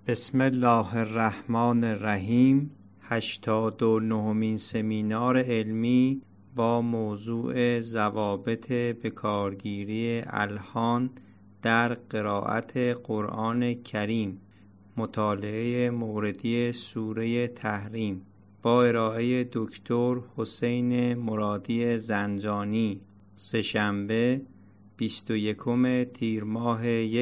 بسم الله الرحمن الرحیم. 89مین سمینار علمی با موضوع ضوابط بکارگیری الحان در قرائت قرآن کریم، مطالعه موردی سوره تحریم، با ارائه دکتر حسین مرادی زنجانی، سه‌شنبه 21 تیر ماه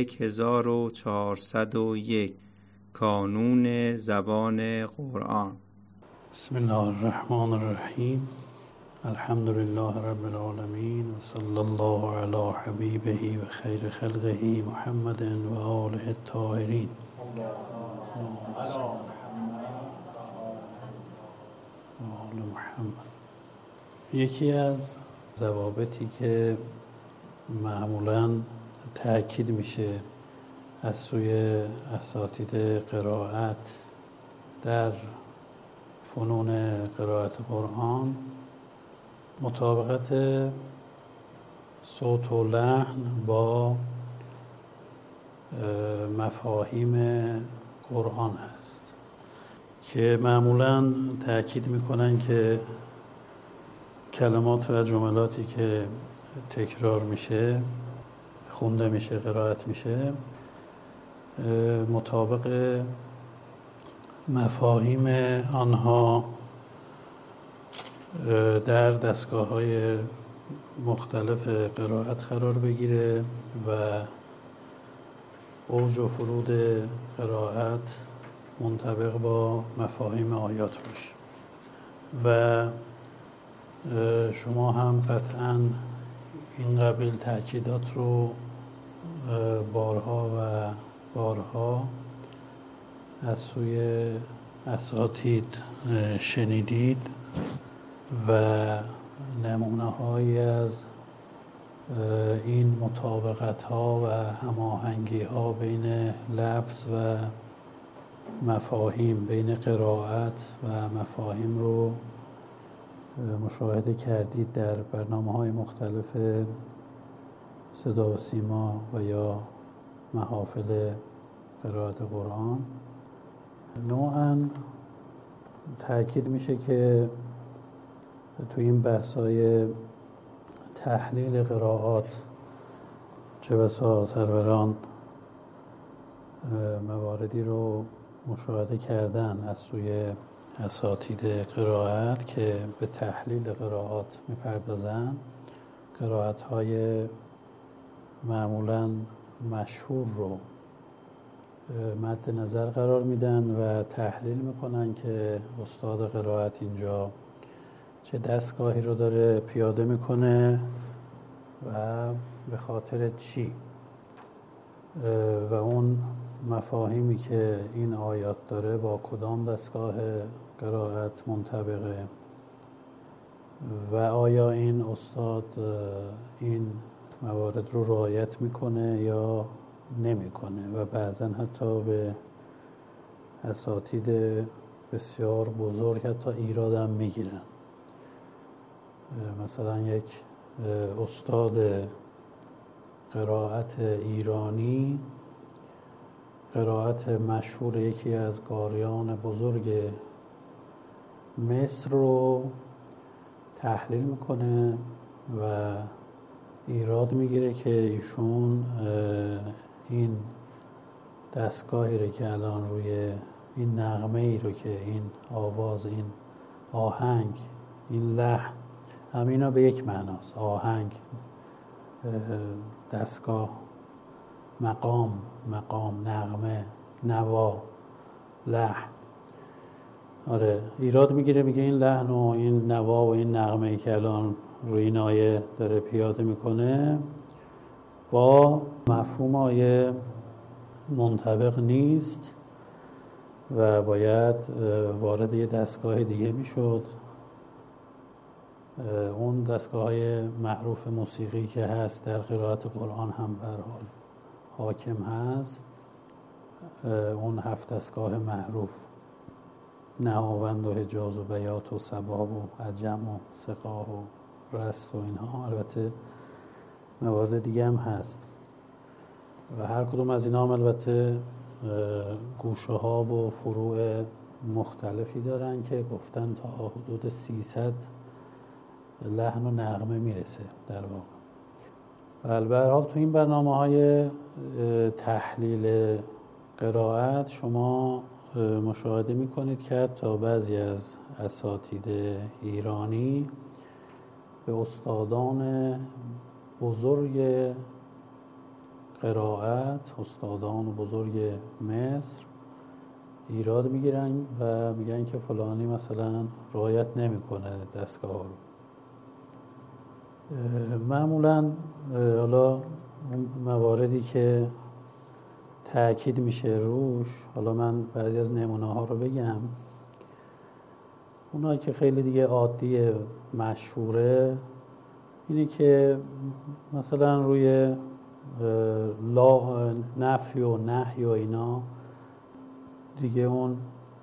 1401، کانون زبان قرآن. بسم الله الرحمن الرحیم. الحمد لله رب العالمین و صلی الله علی حبیبه و خیر خلقه محمد و آله الطاهرین. آل محمد. یکی از ضوابطی که معمولاً تأکید میشه از سوی اساتید قرائت در فنون قرائت قرآن، مطابقت صوت و لحن با مفاهیم قرآن هست که معمولاً تأکید میکنن که کلمات و جملاتی که تکرار میشه، خونده میشه، قرائت میشه، مطابق مفاهیم آنها در دستگاه‌های مختلف قرائت قرار بگیره و اوج و فرود قرائت منطبق با مفاهیم آیات باشه. و شما هم قطعاً این قبیل تأکیدات رو بارها و بارها از سوی اساتید شنیدید و نمونه‌هایی از این مطابقت‌ها و هماهنگی‌ها بین لفظ و مفاهیم، بین قرائت و مفاهیم رو مشاهده کردید در برنامه‌های مختلف صدا و سیما و یا محافل قرائت قرآن. نوعاً تأکید میشه که تو این بحث‌های تحلیل قرائات چه بسا سروران مواردی رو مشاهده کردن از سوی اساتید قرائت که به تحلیل قرائات میپردازن. قرائت‌های معمولاً مشهور رو مد نظر قرار میدن و تحلیل میکنن که استاد قرائت اینجا چه دستگاهی رو داره پیاده میکنه و به خاطر چی، و اون مفاهیمی که این آیات داره با کدام دستگاه قرائت منطبقه و آیا این استاد این موارد رو رعایت میکنه یا نمیکنه. و بعضا حتی به اساتید بسیار بزرگ حتی ایراد هم میگیرن. مثلا یک استاد قرائت ایرانی قرائت مشهور یکی از قاریان بزرگ مصر رو تحلیل میکنه و ایراد میگیره که ایشون این دستگاهی رو که الان روی این نغمه ای رو که این آواز، این آهنگ، این لحن، همینا به یک معناست: آهنگ، دستگاه، مقام، نغمه، نوا، لحن. آره، ایراد میگیره، میگه این لحن و این نوا و این نغمه ای که الان روی این آیه داره پیاده میکنه با مفهوم آیه منطبق نیست و باید وارد یه دستگاه دیگه میشد. اون دستگاه‌های معروف موسیقی که هست در قرائت قرآن هم به هر حال حاکم هست. اون 7 دستگاه معروف، نهاوند و حجاز و بیات و سباب و عجم و سقاه و رست و اینها، البته موارد دیگه هم هست و هر کدوم از اینا هم البته گوشه ها و فروع مختلفی دارن که گفتن تا حدود 300 لحن و نغمه میرسه در واقع. به هر حال تو این برنامه‌های تحلیل قرائت شما مشاهده میکنید که حتی بعضی از اساتید ایرانی به استادان بزرگ قرائت، استادان بزرگ مصر ایراد میگیرن و میگن که فلانی مثلا رعایت نمیکنه دستگاه رو. معمولا حالا اون مواردی که تأکید میشه روش، حالا من بعضی از نمونه ها رو بگم. اونایی که خیلی دیگه عادی مشهوره اینه که مثلا روی لا نفی و نهی و اینا دیگه اون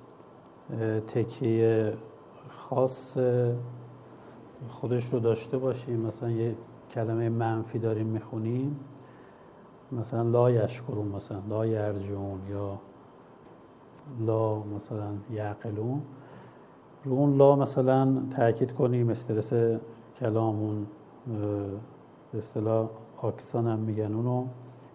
تکیه خاص خودش رو داشته باشیم. مثلا یه کلمه منفی داریم میخونیم، مثلا لا یشکرون، مثلا لا یرجعون یا لا مثلا یعقلون، رو اون لا مثلا تأکید کنیم، استرس کلامون به اصطلاح آکسان هم میگن، اونو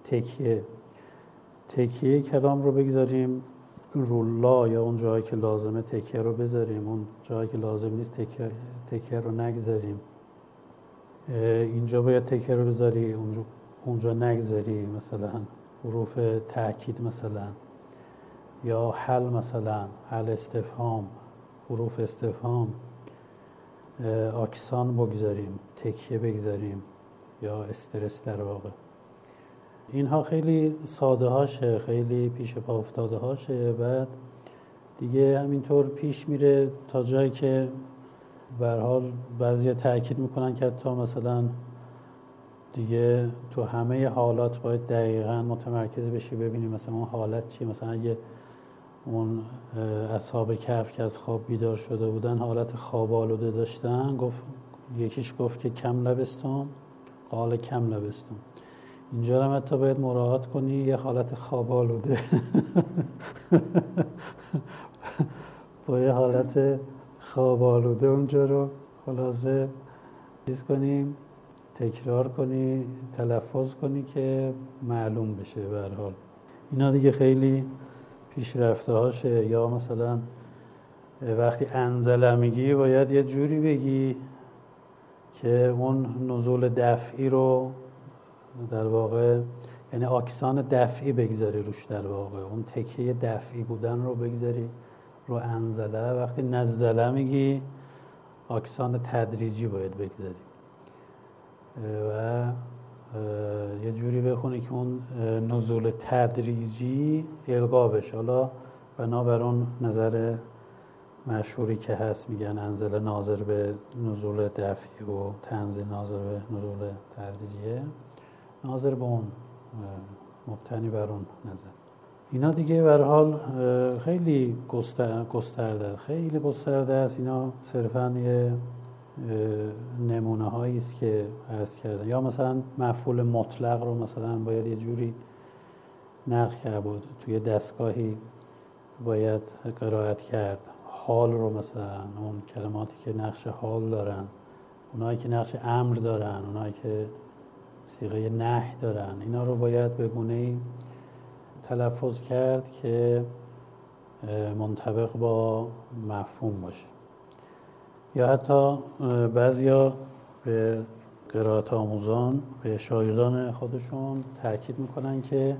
تکیه کلام رو بگذاریم رو لا، یا اون جایی که لازمه تکیه رو بذاریم، اون جایی که لازم نیست تکیه رو نگذاریم. اینجا باید تکیه رو بذاری، اونجا نگذاری، مثلا حروف تأکید مثلا، یا حل مثلا، حل استفهام، حروف استفهام آکسان بگذاریم، تکیه بگذاریم یا استرس در واقع. اینها خیلی ساده هاشه، خیلی پیش پا افتاده هاشه. بعد دیگه همینطور پیش میره تا جایی که به هر حال بعضیا تأکید میکنن که حتی مثلا دیگه تو همه حالات باید دقیقاً متمرکز بشی ببینی مثلا اون حالت چیه. مثلا اگه اون اصحاب کهف که از خواب بیدار شده بودن حالت خواب آلوده داشتن، یکیش گفت که کم لبستم، قال کم لبستم. اینجا هم حتی باید مراعات کنی یه حالت خواب آلوده با یه حالت خواب آلوده اونجا رو خلاصه چیز کنیم، تکرار کنی، تلفظ کنی که معلوم بشه. به هر حال اینا دیگه خیلی پیشرفته هاشه. یا مثلا وقتی انزله میگی باید یه جوری بگی که اون نزول دفعی رو در واقع، یعنی آکسان دفعی بگذاری روش، در واقع اون تکیه دفعی بودن رو بگذاری رو انزله. وقتی نزله میگی آکسان تدریجی باید بگذاری و یه جوری بخونی که اون نزول تدریجی القا بشه. حالا بنابر اون نظر مشهوری که هست میگن انزل ناظر به نزول دفعی و تنزیل ناظر به نزول تدریجیه، ناظر به اون، مبتنی بر اون نظر. اینا دیگه به هر حال خیلی گسترده است. اینا صرفاً یه نمونه هایی است که عرض کردم. یا مثلا مفعول مطلق رو مثلا باید یه جوری نقل کرد بود، توی دستگاهی باید قرائت کرد. حال رو مثلا، اون کلماتی که نقش حال دارن، اونایی که نقش امر دارن، اونایی که صیغه نهی دارن، اینا رو باید به گونه‌ای تلفظ کرد که منطبق با مفهوم باشه. یا حتی بعضیا به قرائت آموزان، به شاگردان خودشون تاکید میکنن که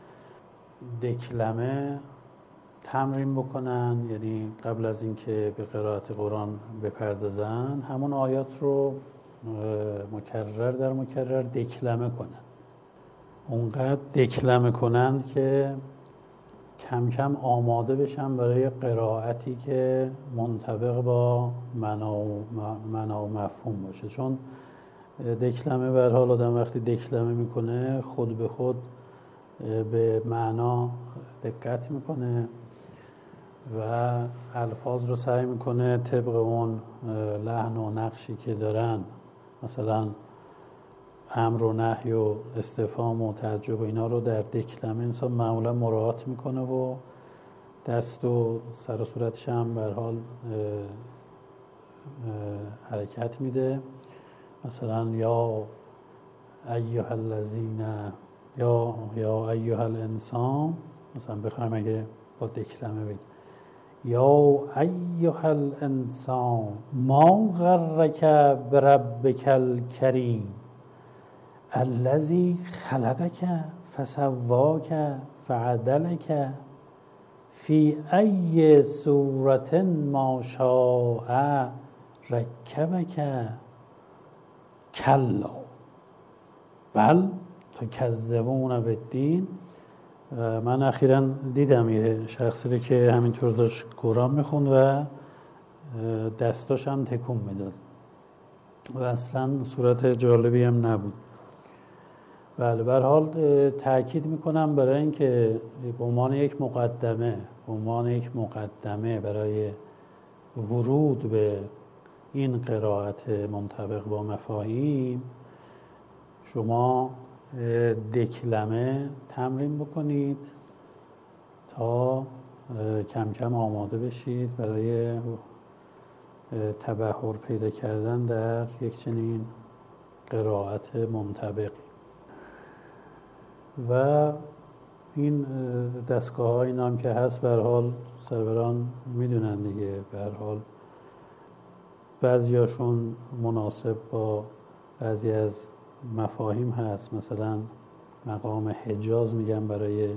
دکلمه تمرین بکنن، یعنی قبل از اینکه به قرائت قرآن بپردازن همون آیات رو مکرر در مکرر دکلمه کنن. اونقدر دکلمه کنند که کم کم آماده بشن برای قرائتی که منطبق با معنا و مفهوم باشه. چون دکلمه به هر حال آدم وقتی دکلمه میکنه خود به خود به معنا دقت میکنه و الفاظ رو سعی میکنه طبق اون لحن و نقشی که دارن مثلا امر و نهی و استفهام و تعجب و اینا رو در دکلمه انسان معمولا مراعات میکنه و دست و سر و صورتش هم به هر حال حرکت میده. مثلا یا ایها الذین یا ایها الانسان، مثلا بخوایم اگه با دکلمه بگیم یا ایها الانسان ما غرک بربک الکریم الذی خلقک فسواک فعدلک فی ای صورت ما شاء رکبک کلا بل تکذبون بالدین. من اخیراً دیدم یه شخصی رو که همینطور داشت قرآن میخوند و دستاش هم تکون میداد و اصلا صورت جالبی هم نبود. بله، به هر حال تأکید میکنم برای اینکه به عنوان یک مقدمه برای ورود به این قرائت منطبق با مفاهیم شما دکلمه تمرین بکنید تا کم کم آماده بشید برای تبحر پیدا کردن در یک چنین قرائت منطبق. و این دستگاه ها این هم که هست به هر حال سروران میدونن دیگه، به هر حال بعضیاشون مناسب با بعضی از مفاهیم هست، مثلا مقام حجاز میگن برای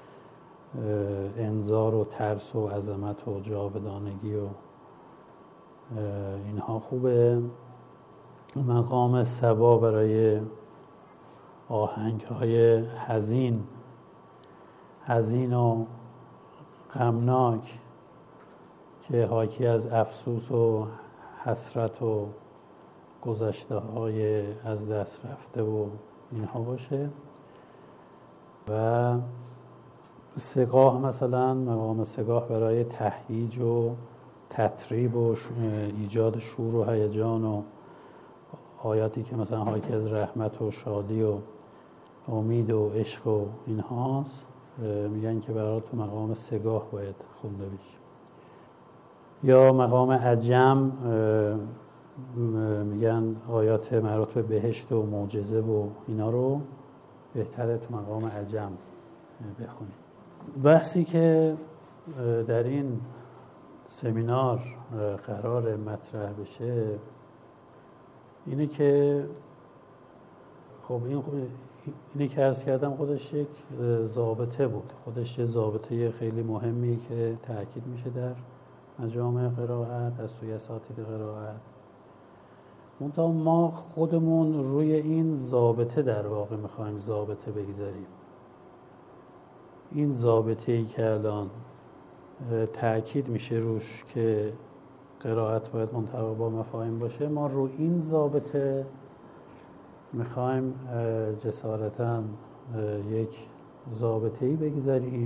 انذار و ترس و عظمت و جاودانگی و اینها خوبه. مقام سبا برای آهنگ‌های حزین و غمناک که حاکی از افسوس و حسرت و گذشته‌های از دست رفته و اینها باشه. و سگاه، مثلا مقام سگاه برای تهییج و تطریب و ایجاد شور و هیجان و آیاتی که مثلا حاکی از رحمت و شادی و امید و عشق و اینهاست، میگن که برای تو مقام سگاه باید خونده بشه. یا مقام عجم میگن آیات مربوط به بهشت و معجزه و اینا رو بهتره تو مقام عجم بخونیم. بحثی که در این سمینار قرار مطرح بشه اینه که خب اینی که عرض کردم خودش یک ضابطه بود، خودش یه ضابطه خیلی مهمی که تأکید میشه در مجامع قرائت از سوی اساتید قرائت. منتها ما خودمون روی این ضابطه در واقع میخوایم ضابطه بگذاریم. این ضابطه‌ای که الان تأکید میشه روش که قرائت باید منطبق با مفاهیم باشه، ما رو این ضابطه میخوایم جسارتاً یک ضابطه‌ای بگذاریم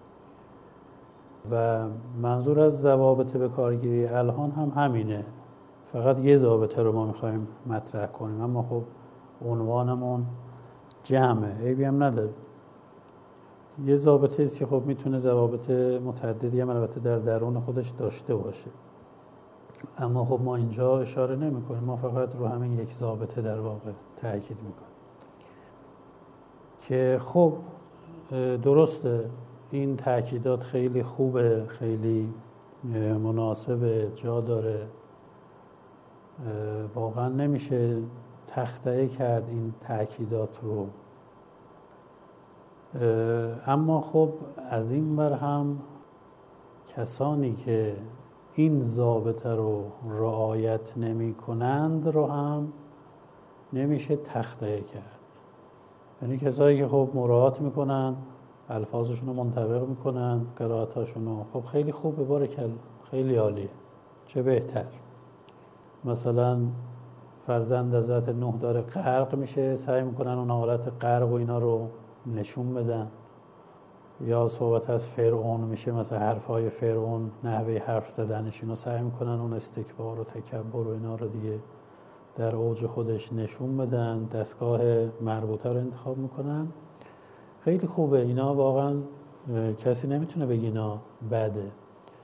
و منظور از ضوابط به کارگیری الهان هم همینه، فقط یه ضابطه رو ما میخوایم مطرح کنیم، اما خب عنوانمون جمعه، عیبی هم نداره. یه ضابطه است که خب میتونه ضوابط متعددی هم البته در درون خودش داشته باشه، اما خب ما اینجا اشاره نمی کنیم، ما فقط رو همین یک ضابطه در واقع تأکید میکنیم که خب درسته این تأکیدات خیلی خوبه، خیلی مناسبه، جا داره، واقعا نمیشه تخطئه کرد این تأکیدات رو، اما خب از این ور هم کسانی که این ضابطه رو رعایت نمی کنند رو هم نمیشه تخطئه کرد. یعنی کسایی که خب مراعات میکنن، الفاظشون رو منطبق میکنن، قرائتاشون رو، خب خیلی خوبه، بارکالله، خیلی عالیه، چه بهتر. مثلا فرزند حضرت نوح داره غرق میشه، سعی میکنن اون حالت غرق و اینا رو نشون بدن. یا صحبت از فرعون میشه، مثلا حرفای فرعون، نحوه حرف زدنش، اینو سعی میکنن اون استکبار و تکبر و اینا رو دیگه در اوج خودش نشون بدن، دستگاه مربوطه رو انتخاب میکنن. خیلی خوبه اینا، واقعا کسی نمیتونه بگه اینا بده،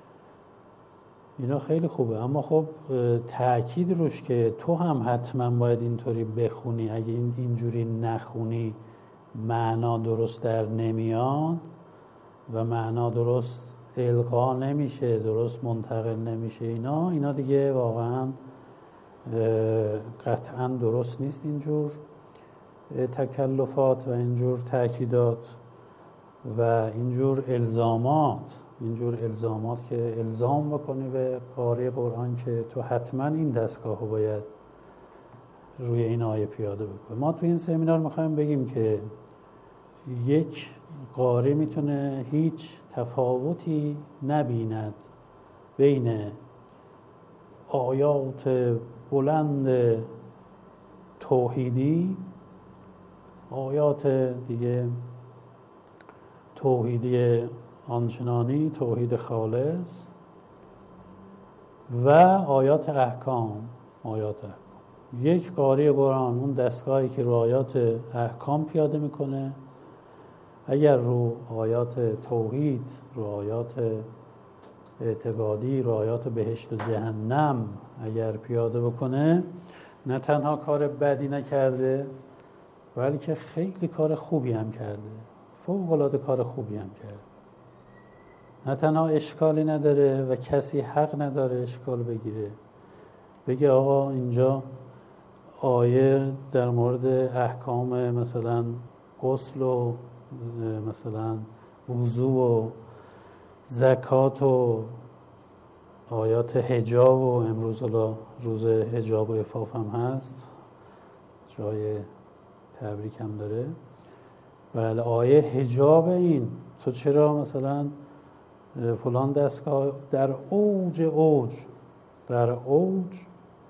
اینا خیلی خوبه. اما خب تأکید روش که تو هم حتما باید اینطوری بخونی، اگه اینجوری نخونی معنا درست در نمیاد و معنا درست القا نمیشه، درست منتقل نمیشه، اینا دیگه واقعا قطعا درست نیست اینجور تکلفات و اینجور تأکیدات و اینجور الزامات که الزام بکنی به قاری قرآن که تو حتما این دستگاه رو باید روی این آیه پیاده بکنی. ما تو این سمینار میخوایم بگیم که یک قاری میتونه هیچ تفاوتی نبیند بین آیات بلند توحیدی، آیات دیگه توحیدی آنچنانی، توحید خالص، و آیات احکام. یک قاری قرآن اون دستگاهی که رو آیات احکام پیاده میکنه، اگر رو آیات توحید، رو آیات اعتقادی، رو آیات بهشت و جهنم اگر پیاده بکنه، نه تنها کار بدی نکرده بلکه خیلی کار خوبی هم کرده، فوق العاده کار خوبی هم کرده. نه تنها اشکالی نداره و کسی حق نداره اشکال بگیره، بگه آقا اینجا آیه در مورد احکام مثلا غسل و مثلا وضو و زکات و آیات حجاب و امروز روز حجاب و عفاف هم هست، جای تبریک هم داره. بله آیه حجاب، این تو چرا مثلا فلان دستگاه در اوج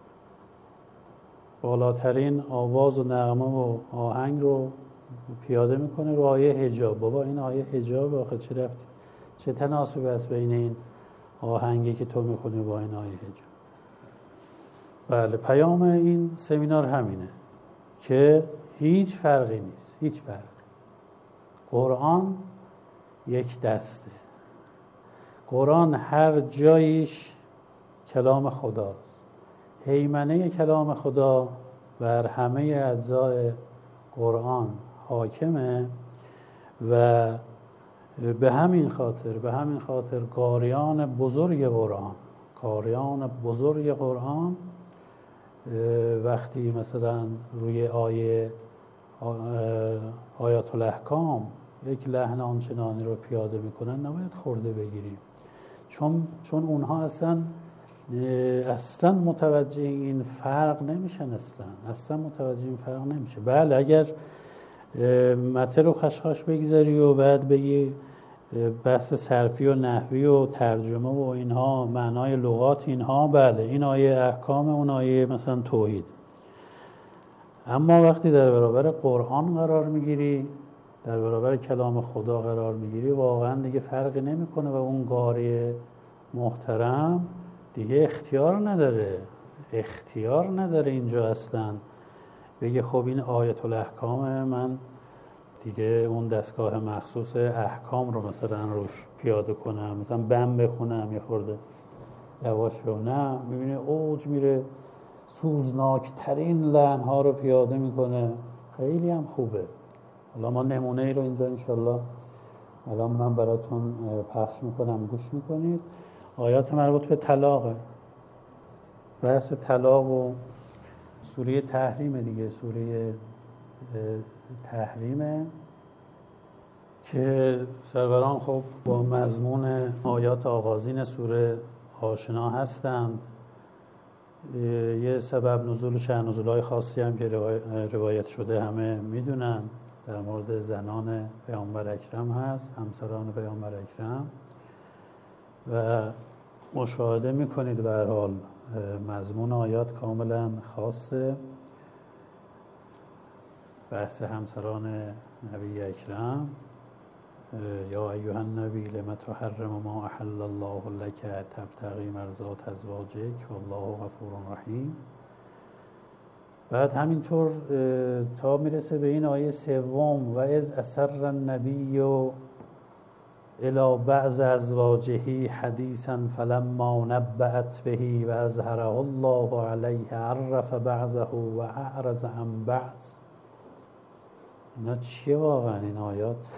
بالاترین آواز و نغمه و آهنگ رو پیاده میکنه رو آیه حجاب؟ بابا این آیه حجاب آخه چه ربطی، چه تناسبی هست بین این آهنگی که تو میخونی با این آیه حجاب؟ بله پیام این سمینار همینه که هیچ فرقی نیست، هیچ فرقی. قرآن یک دسته، قرآن هر جایش کلام خداست، هیمنه کلام خدا بر همه اجزای قرآن حاکمه و به همین خاطر قاریان بزرگ قرآن وقتی مثلا روی آیات الاحکام یک لحن آنچنانی رو پیاده میکنن نباید خورده بگیریم، چون اونها اصلا متوجه این فرق نمیشن، اصلا متوجه این فرق نمیشه. بله اگر متن رو خشخاش بگذاری و بعد بگی بحث صرفی و نحوی و ترجمه و اینها، معنای لغات اینها، بله این آیه احکام، اون آیه مثلا توحید. اما وقتی در برابر قرآن قرار میگیری، در برابر کلام خدا قرار میگیری، واقعا دیگه فرقی نمیکنه و اون قاری محترم دیگه اختیار نداره اینجا اصلا بگه خب این آیت الاحکام، من دیگه اون دستگاه مخصوص احکام رو مثلا روش پیاده کنم، مثلا بم بخونم یه خورده یواش و نه، میبینه اوج میره، سوزناکترین لحن‌ها رو پیاده میکنه، خیلی هم خوبه. حالا ما نمونه ای رو اینجا انشالله الان من براتون پخش میکنم، گوش میکنید. آیات مربوط به طلاقه، بحث طلاق و سوره تحریمه دیگه، سوره تحریمه که سروران خب با مضمون آیات آغازین سوره آشنا هستند. یه سبب نزول و شأن نزول‌های خاصی هم که روایت شده همه میدونن، در مورد زنان پیامبر اکرم هست، همسران پیامبر اکرم، و مشاهده میکنید به هر حال مضمون آیات کاملا خاصه، بحث همسران نبی اکرم. یا ایها النبی لم تحرم ما احل الله لك تبتغی مرضات ازواجک والله غفور رحیم. بعد همینطور تا میرسه به این آیه سوم و از اسر النبی الى بعض ازواجه حدیثا فلما نبأت به و اظهره الله علیه عرف بعضه و اعرض عن بعض. اینا چیه واقعا این آیات؟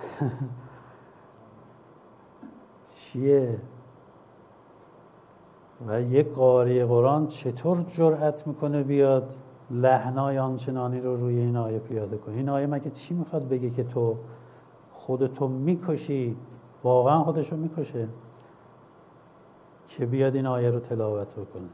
چیه؟ و یک قاری قرآن چطور جرأت میکنه بیاد لحنای آنچنانی رو روی این آیه پیاده کنه؟ این آیه مگه چی میخواد بگه که تو خودتو میکشی؟ واقعا خودشو میکشه که بیاد این آیه رو تلاوت بکنه؟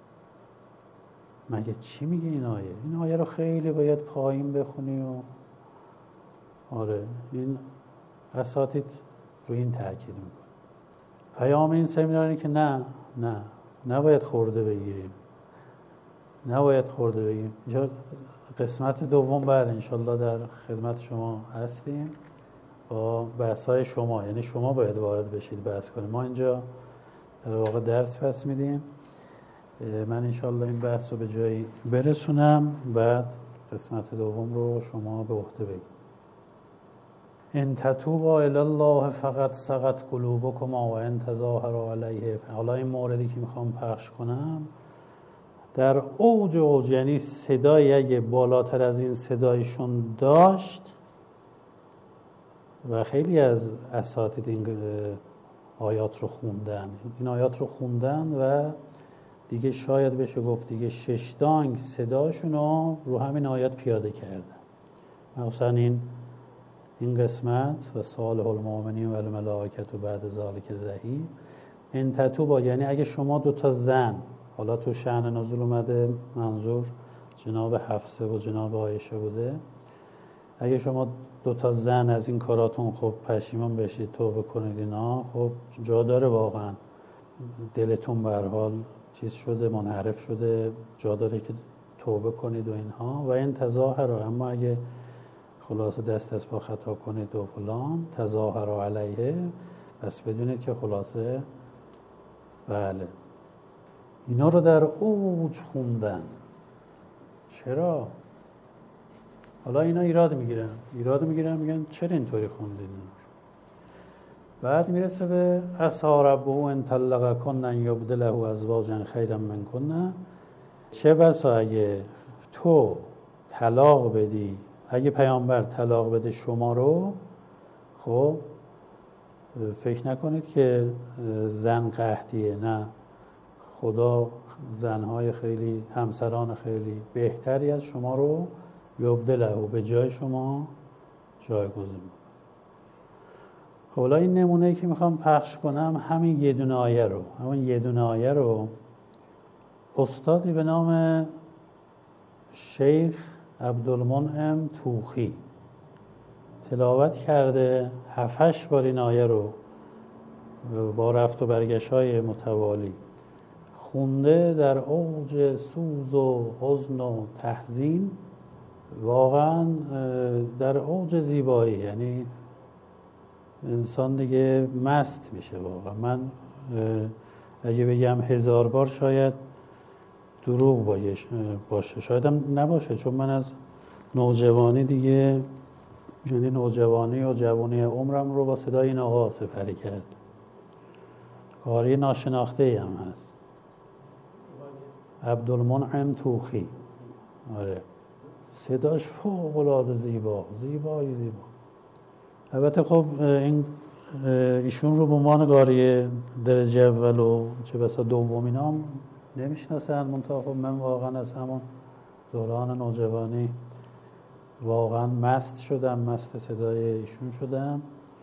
مگه چی میگه این آیه؟ این آیه رو خیلی باید پایین بخونی و آره این اساتید روی این تاکید میکنه. پیام این سمینار اینه که نه نباید خورده بگیریم، نباید خورده بگیریم. اینجا قسمت دوم بعد انشالله در خدمت شما هستیم با بحث‌های شما، یعنی شما باید وارد بشید بحث کنید. ما اینجا در واقع درس پس میدیم. من انشالله این بحث رو به جایی برسونم، بعد قسمت دوم رو شما به عهده بگید. ان تتوبا الی الله فقط سقط قلوبکما و ان تظاهروا علیه. حالا این موردی که میخوام پخش کنم در اوج، یعنی صدای اگه بالاتر از این صدایشون داشت و خیلی از اساتید این آیات رو خوندن، این آیات رو خوندن و دیگه شاید بشه گفت دیگه 6 دانگ صداشون رو همین آیات پیاده کردن. مثلا این قسمت و صالح المؤمنین و الملائکه و بعد ذالک ظهیر. ان تتوبا یعنی اگه شما 2 زن، حالا تو شأن نزول اومده منظور جناب حفصه و جناب عایشه بوده، اگه شما 2 زن از این کاراتون خب پشیمان بشید، توبه کنید، اینا خب جا داره واقعا دلتون به هر حال چیز شده، منحرف شده، جا داره که توبه کنید و اینها. و این تظاهر، اما اگه خلاصه دست از پا خطا کنید و فلان تظاهر علیه، پس بدونید که خلاصه بله اینا رو در اوج خوندن. چرا؟ حالا اینا ایراد میگیرن میگن چرا اینطوری خوندین؟ بعد میرسه به عسى ربه ان طلقکن ان یبدله ازواجا خیرا منکن. چه بسا اگه تو طلاق بدی، اگه پیامبر طلاق بده شما رو، خب فکر نکنید که زن قحطیه، نه، خدا زنهای خیلی، همسران خیلی بهتری از شما رو یبدله به جای شما جایگزین میکنه. خب حالا این نمونه‌ای که میخوام پخش کنم همین یه دونه آیه رو استادی به نام شیخ عبدالمنعم توخی تلاوت کرده. 7-8 بار این آیه رو با رفت و برگشت‌های متوالی خونده در اوج سوز و حزن و تحزین، واقعا در اوج زیبایی، یعنی انسان دیگه مست میشه واقعا. من اگه بگم 1000 بار شاید دروغ باشه، شاید هم نباشه، چون من از نوجوانی دیگه، یعنی نوجوانی و جوانی عمرم رو با صدای این آقا سپری کرد. قاری ناشناخته هم هست، عبدالمنعم توخی. آره صداش فوق العاده زیبایی. البته خب ایشون رو به عنوان قاری درجه اول و چه بسا دوم اینا هم نمیشناسن، منتها خب من واقعا از همون دوران نوجوانی واقعا مست صدای ایشون شدم.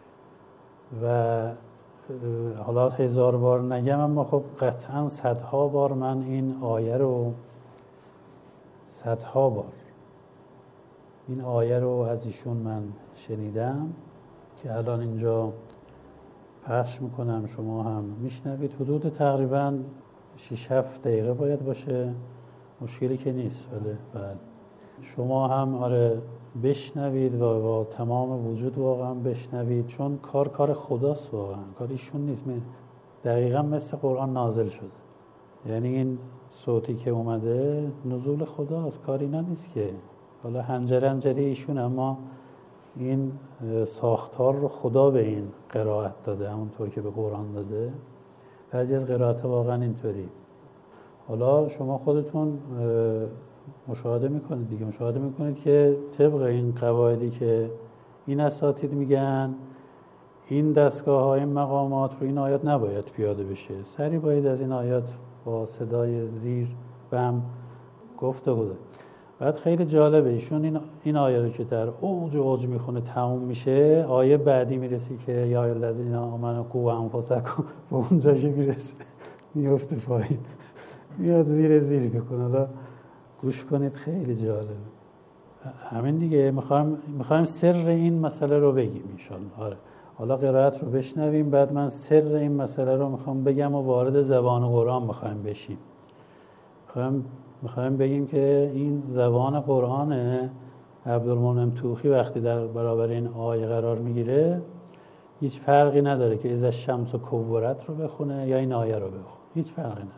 و حالا 1000 بار نگم، اما خب قطعا 100 بار من این آیه رو 100 بار این آیه رو از ایشون من شنیدم که الان اینجا پخش میکنم، شما هم میشنوید. حدود تقریبا 6-7 دقیقه باید باشه، مشکلی که نیست. بله شما هم آره بشنوید و با تمام وجود واقعا بشنوید، چون کار خداست، واقعا کار ایشون نیست. دقیقا مثل قرآن نازل شده. یعنی این صوتی که اومده نزول خداست، کار اینا نیست که. حالا هنجره ایشون، اما این ساختار رو خدا به این قرائت داده، همونطور که به قرآن داده. بعضی از قرائت واقعا اینطوری. حالا شما خودتون مشاهده میکنید دیگه، مشاهده میکنید که طبق این قواعدی که این اساتید میگن، این دستگاه های مقامات رو این آیات نباید پیاده بشه، سری باید از این آیات با صدای زیر بم گفت و گذر. بعد خیلی جالبه، ایشون این آیه رو که در اوج میخونه تموم میشه، آیه بعدی میرسی که یا الذین آمنوا قوا انفسکم، به اونجا که میرسه میفته پایین، میاد زیر میکنه. حالا گوش کنید، خیلی جالبه. همین دیگه، میخوایم سر این مسئله رو بگیم انشالله. آره، حالا قرائت رو بشنویم، بعد من سر این مسئله رو میخوام بگم و وارد زبان قرآن میخوایم بشیم. میخوایم بگیم که این زبان قرآن عبدالمنعم توخی وقتی در برابر این آیه قرار میگیره، هیچ فرقی نداره که اذا الشمس کورت رو بخونه یا این آیه رو بخونه، هیچ فرقی نداره.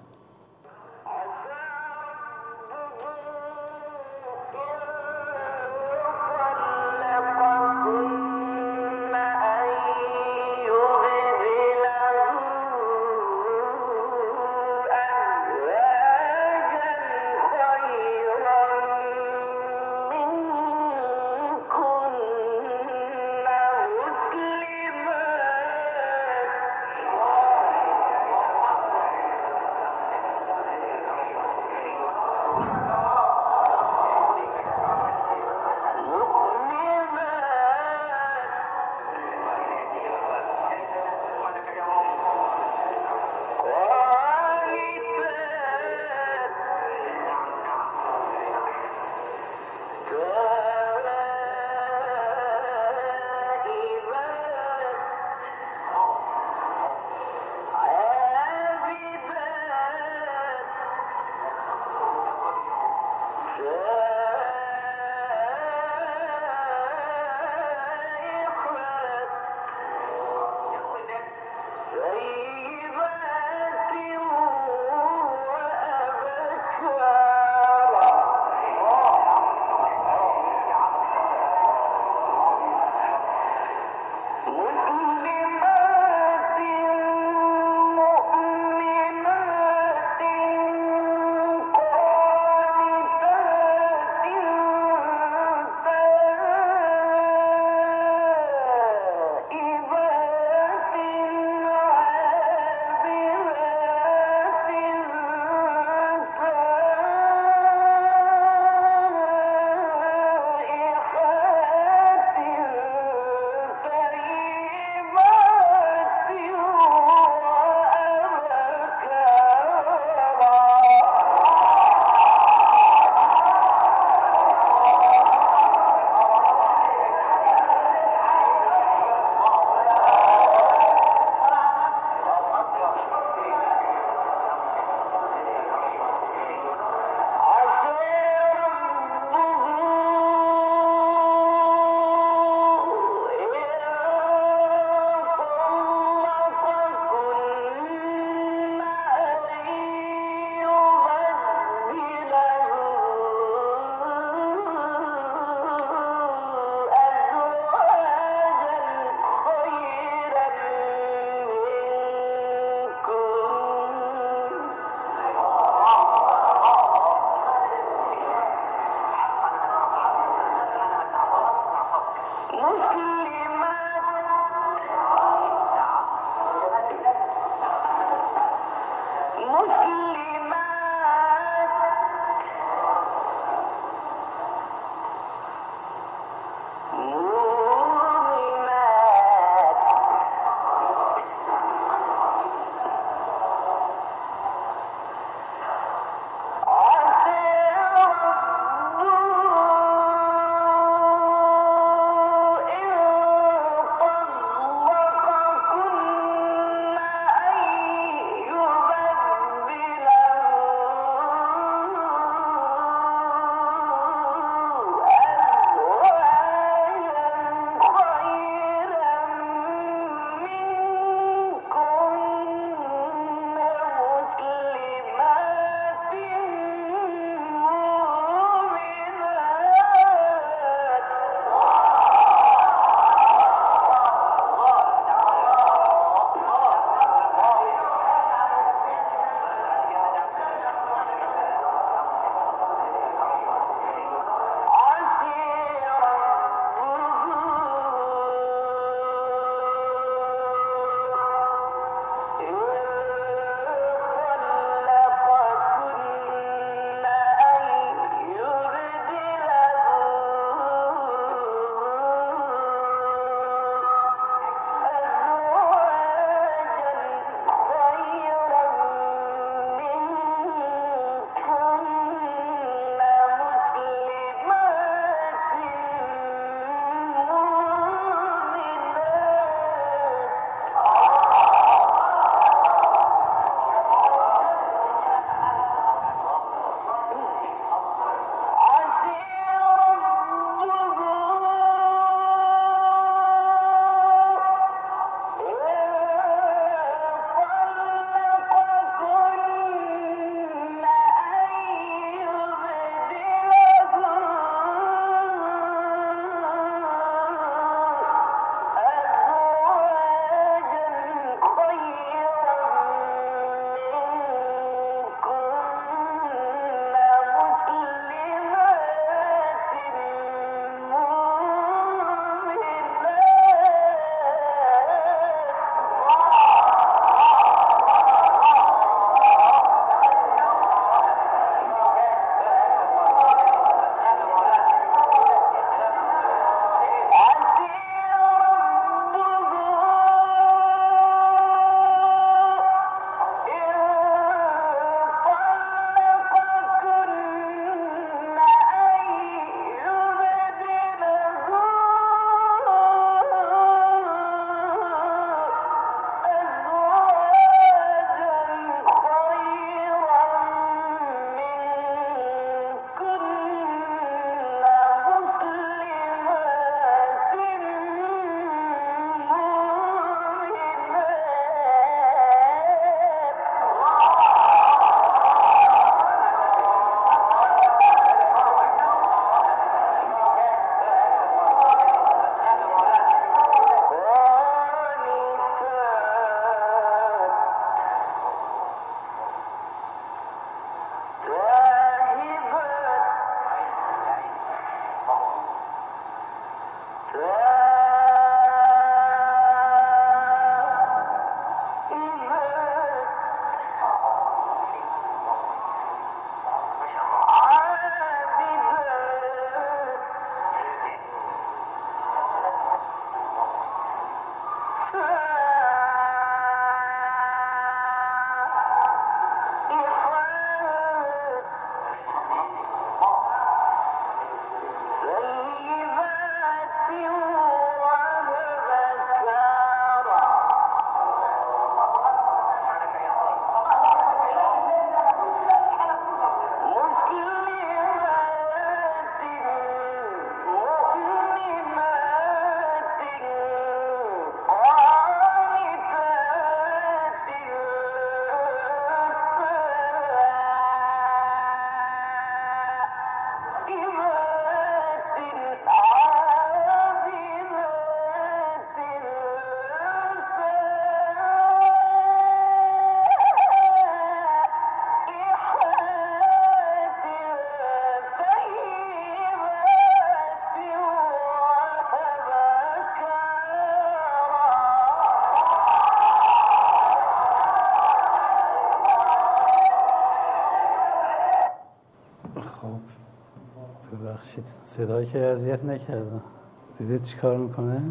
خب ببخشید صدایی که اذیت نکردم. دیدید چی کار میکنه؟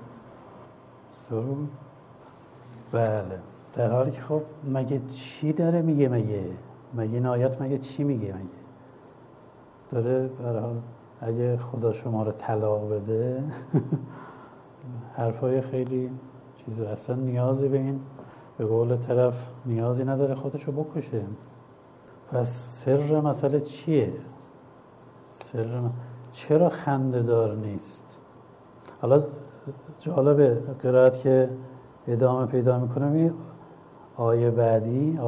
سرود. بله، در حالی که خب مگه چی داره میگه؟ مگه این آیات مگه چی میگه؟ مگه داره به حال اگه خدا شما رو طلاق بده حرفای خیلی چیزا، اصلا نیازی به این، به قول طرف نیازی نداره خودشو بکشه. پس سر مسئله چیه؟ چرا خنده دار نیست؟ حالا جالبه قرائت که ادامه پیدا میکنم. این آیه بعدی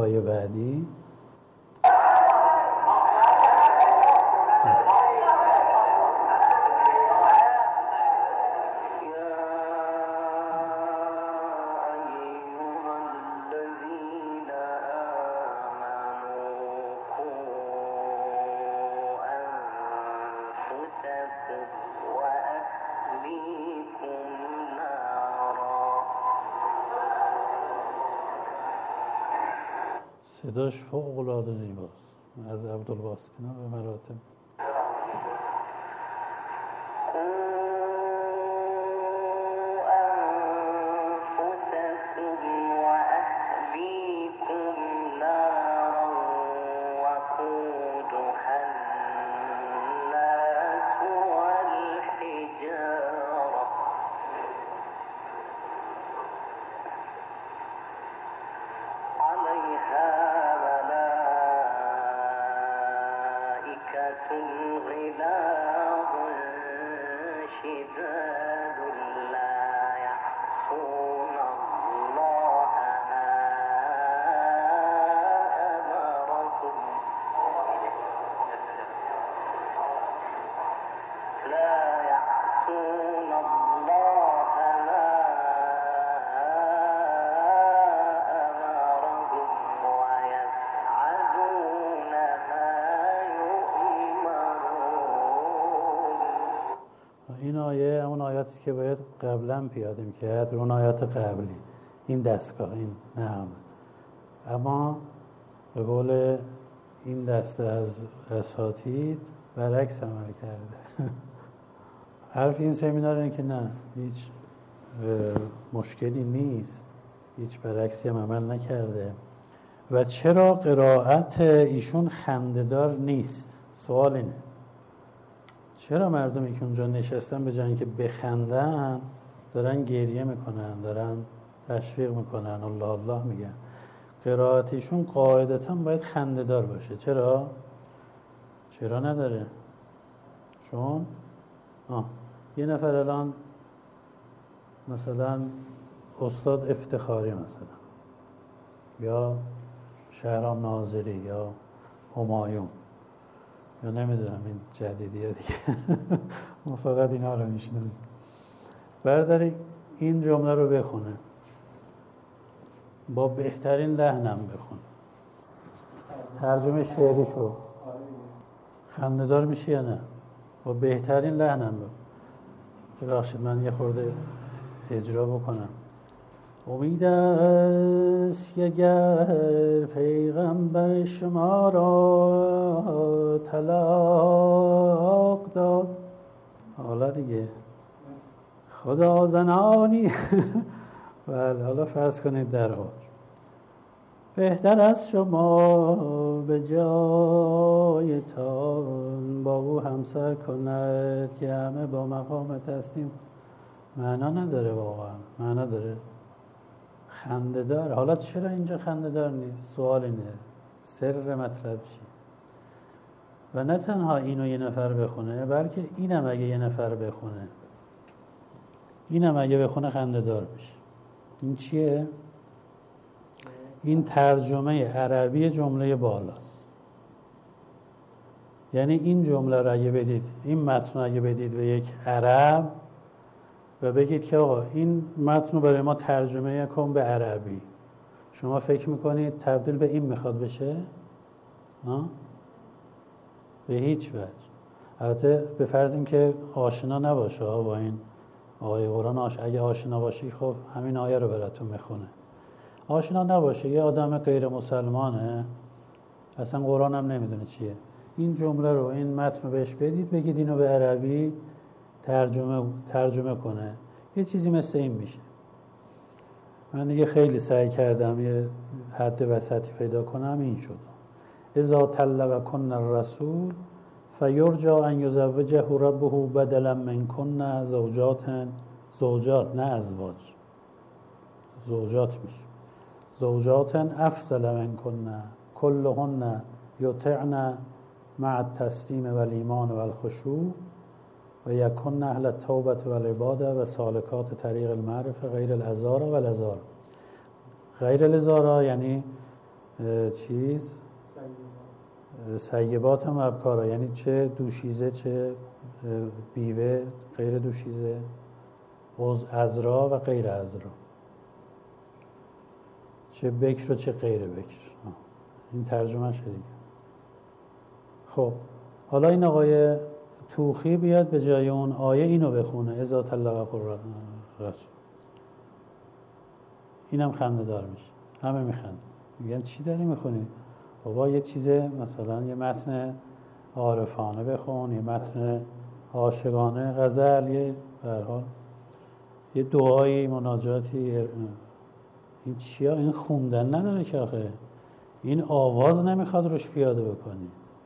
صداش فوق‌العاده زیباست از عبدالباسط اینا به مراتب. این آیه همون آیاتی که باید قبلا پیاده می‌کرد، اون آیات قبلی، این دستگاه، این نعم. اما به قول این دسته از اساتید برعکس عمل کرده. حرف این سمینار اینه که نه، هیچ مشکلی نیست، هیچ برعکسی هم عمل نکرده. و چرا قرائت ایشون خنده‌دار نیست؟ سوال اینه. چرا مردمی که اونجا نشستن به جای اینکه بخندن دارن گریه میکنن، دارن تشویق میکنن، الله الله میگن؟ قرائتشون قاعدتاً باید خنده‌دار باشه. چرا نداره؟ چون یه نفر الان مثلا استاد افتخاری مثلا، یا شهرام ناظری، یا همایون، یا نمیدونم این جدیدی ها دیگه ما فقط اینا رو میشناسیم، برداری این جمله رو بخونه، با بهترین لحنم بخونه، ترجمه شعری شو، خنده‌دار میشه یا نه؟ با بهترین لحنم ببخشید من یه خورده اجرا بکنم. امید است که گر پیغمبر شما را طلاق داد، حالا دیگه خدا زنانی بله، حالا فرض کنید در حال بهتر از شما به جایتان با او همسر کند که همه با مقامت هستیم. معنا نداره، واقعا معنا داره. خنده دار. حالا چرا اینجا خنده دار نیست؟ سوال اینه، سر مطلب چی؟ و نه تنها اینو یه نفر بخونه، بلکه اینم اگه یه نفر بخونه، اینم اگه بخونه خنده دار میشه. این چیه؟ این ترجمه عربی جمله بالاست. یعنی این جمله رو اگه بدید، این متن رو اگه بدید به یک عرب و بگید که آقا این متن رو برای ما ترجمه کن به عربی، شما فکر میکنید تبدیل به این میخواد بشه؟ به هیچ وجه. البته به فرض این که آشنا نباشه با این آیه قرآن. اگه آشنا باشی خب همین آیه رو براتون میخونه. آشنا نباشه، یه آدم غیر مسلمانه، اصلا قرآن هم نمیدونه چیه، این جمله رو، این متن رو بهش بدید، بگید اینو به عربی ترجمه کنه. یه چیزی مثل این میشه. من دیگه خیلی سعی کردم یه حد وسطی پیدا کنم، این شد: اذا طلقکن الرسول فیرجی ان یزوجه ربه بدلا منکن زوجات نه ازواج، زوجات میشه، زوجات افضل منکن کلهن یطعن مع التسلیم و الایمان و الخشوع و یکن اهل التوبه و العباده و سالکات طریق المعرفه غیر الازار و الازار. غیر الازار یعنی چیز سیبات هم ابکارا، یعنی چه دوشیزه چه بیوه، غیر دوشیزه، ازرا و غیر ازرا، چه بکر و چه غیر بکر. این ترجمه شده. خب حالا این آقای توخی بیاد به جای اون آیه اینو بخونه: اذا طلق الرسول. اینم خنده دار میشه، همه میخندن، میگن چی داری میخونی؟ بابا یه چیزه، مثلا یه متن عارفانه بخون، یه متن عاشقانه، غزل، یه به هر حال یه دعایی، مناجاتی. این چیه؟ این خوندن نداره که آخه، این آواز نمیخواد روش پیاده بکنی.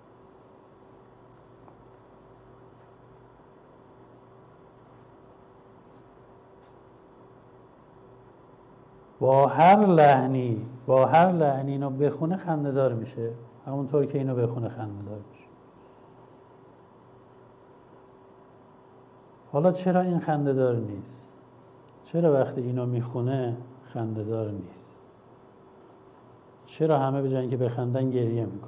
با هر لحنی اینو بخونه خنده دار میشه، همونطور که اینو بخونه خنده دار میشه. حالا چرا این خنده دار نیست؟ چرا وقتی اینو میخونه خنده دار نیست؟ چرا همه به جای اینکه بخندن گریه میکنن؟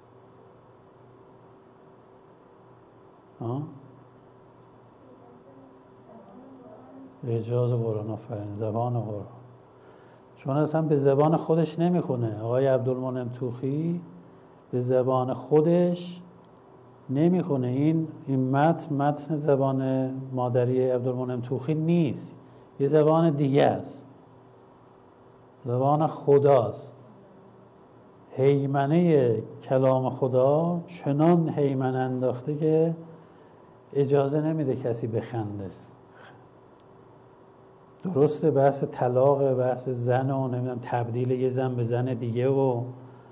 اعجاز قرآن، آفرین، زبان قرآن. چون اصلا به زبان خودش نمیخونه. آقای عبدالمنعم توخی به زبان خودش نمیخونه. این متن زبان مادری عبدالمنعم توخی نیست، یه زبان دیگه است، زبان خداست. هیمنه کلام خدا چنان هیمنه انداخته که اجازه نمیده کسی بخنده. درسته بحث طلاق، بحث زن و نمیدونم تبدیل یه زن به زن دیگه و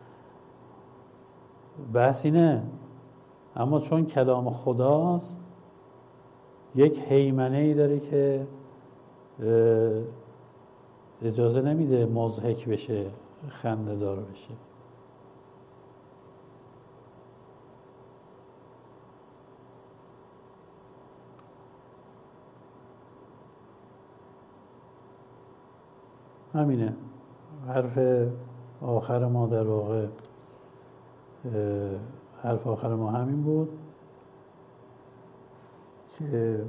بحث اینه، اما چون کلام خداست یک هیمنه‌ای داره که اجازه نمیده مضحک بشه، خنده دار بشه. همینه. حرف آخر ما در واقع حرف آخر ما همین بود که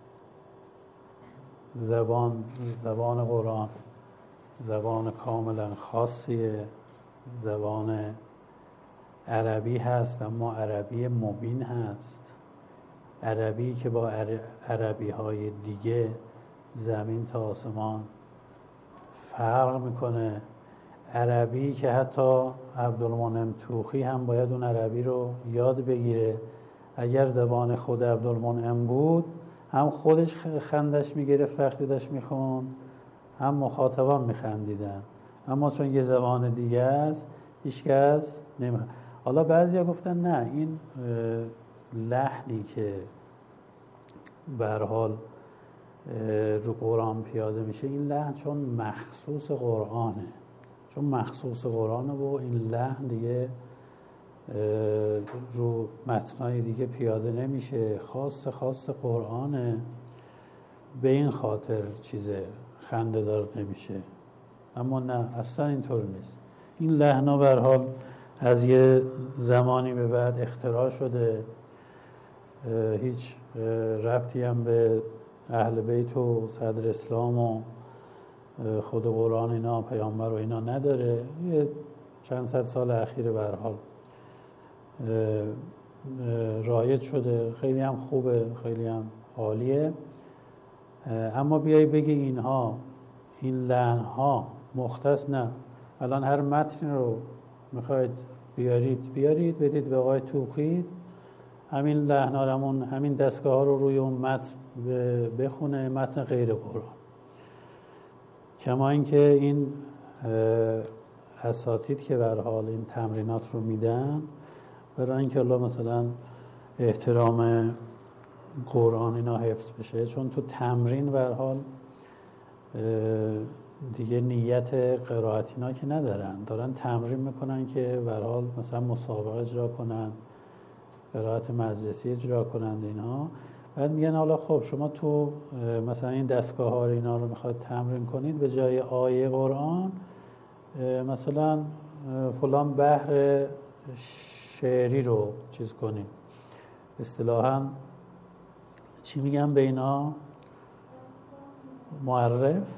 زبان قرآن زبان کاملا خاصیه، زبان عربی هست، اما عربی مبین هست، عربی که با عربی های دیگه زمین تا آسمان فرق میکنه، عربی که حتی عبدالمنعم توخی هم باید اون عربی رو یاد بگیره. اگر زبان خود عبدالمنعم بود هم خودش خندش میگرفت وقتی داشت میخوند، هم مخاطبان میخندیدن، اما چون یه زبان دیگه است هیچکس نمیخواد. حالا بعضیا گفتن نه، این لحنی که به هر حال رو قرآن پیاده میشه، این لحن چون مخصوص قرآنه، و این لحن دیگه رو متنای دیگه پیاده نمیشه، خاص قرآنه، به این خاطر چیزه خنده دار نمیشه. اما نه، اصلا اینطور نیست. این لحنا به هر حال از یه زمانی به بعد اختراع شده، هیچ ربطی هم به اهل بیت و صدر اسلام و خود قرآن اینا، پیامبر و اینا نداره. یه چند صد سال اخیر به هر حال رایج شده، خیلی هم خوبه، خیلی هم عالیه. اما بیایی بگی این لحن‌ها مختص، نه. الان هر متن رو میخواید بیارید بدید به آقای توخی، همین لحنارمون همین دستگاه ها رو روی اون متن بخونه، متن غیر قرآن. کما اینکه این اساتید که به هر حال این تمرینات رو میدن برای اینکه الله مثلا احترام قرآن اینا حفظ بشه، چون تو تمرین به هر حال دیگه نیت قرائت اینا که ندارن، دارن تمرین میکنن که به هر حال مثلا مسابقه اجرا کنن، قرائت مجلسی اجرا کنند اینا. بعد میگن حالا خب شما تو مثلا این دستگاه ها اینا رو میخواد تمرین کنید، به جای آیه قرآن مثلا فلان بحر شعری رو چیز کنید. اصطلاحاً چی میگن به اینا؟ معرف؟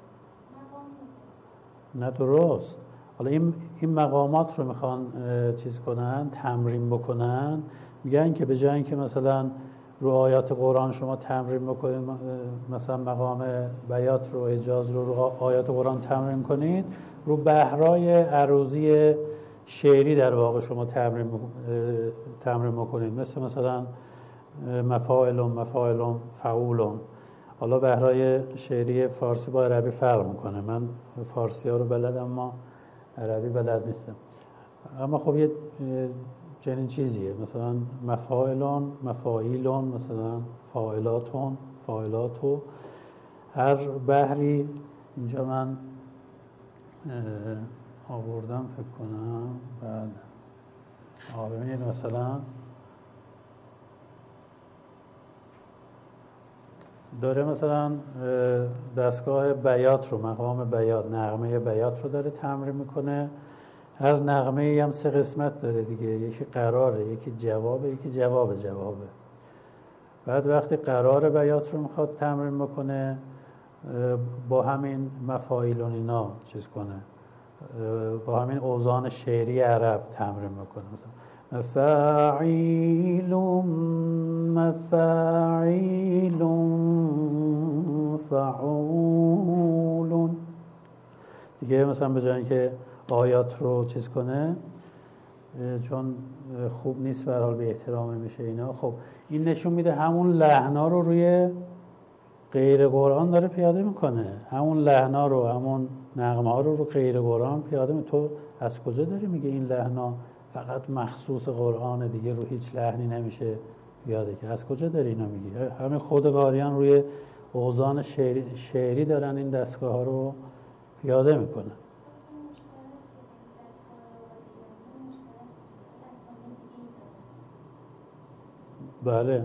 نه درست. حالا این مقامات رو میخوان چیز کنن، تمرین بکنن. میگن که به جای اینکه مثلا رو آیات قرآن شما تمرین بکنید، مثلا مقام بیات رو، اجاز رو آیات قرآن تمرین کنید، رو بحرای عروضی شعری در واقع شما تمرین بکنید، مثلا مفاعل فعول. حالا بحرای شعری فارسی با عربی فرق میکنه. من فارسی ها رو بلدم اما عربی بلد نیستم. اما خب یه چنین چیزیه، مثلا مفاعیلون، مثلا فاعلاتو. هر بحری اینجا من آوردم فکر کنم. بله ببینید مثلا داره مثلا دستگاه بیات رو، مقام بیات، نغمه بیات رو داره تمرین میکنه. هر نغمه ای هم 3 قسمت داره دیگه، یکی قراره، یکی جوابه، یکی جوابه. بعد وقتی قرار بیات رو میخواد تمرین بکنه، با همین مفاعیلون اینا چیز کنه، با همین اوزان شعری عرب تمرین میکنه. مثلا مفاعیل فعول دیگه. مثلا به جای اینکه آیات رو چیز کنه، چون خوب نیست به هر حال، به احترام میشه اینا. خب این نشون میده همون لحنا رو روی غیر قرآن داره پیاده میکنه، همون لحنا رو، همون نغمه ها رو غیر قرآن پیاده میکنه. تو از کجا داری میگه این لحنا فقط مخصوص قرآن، دیگه رو هیچ لحنی نمیشه پیاده که؟ از کجا داری اینا میگی؟ همین خود قاریان روی اوزان شعری دارن این دستگاه ها رو پیاده میکنن. بله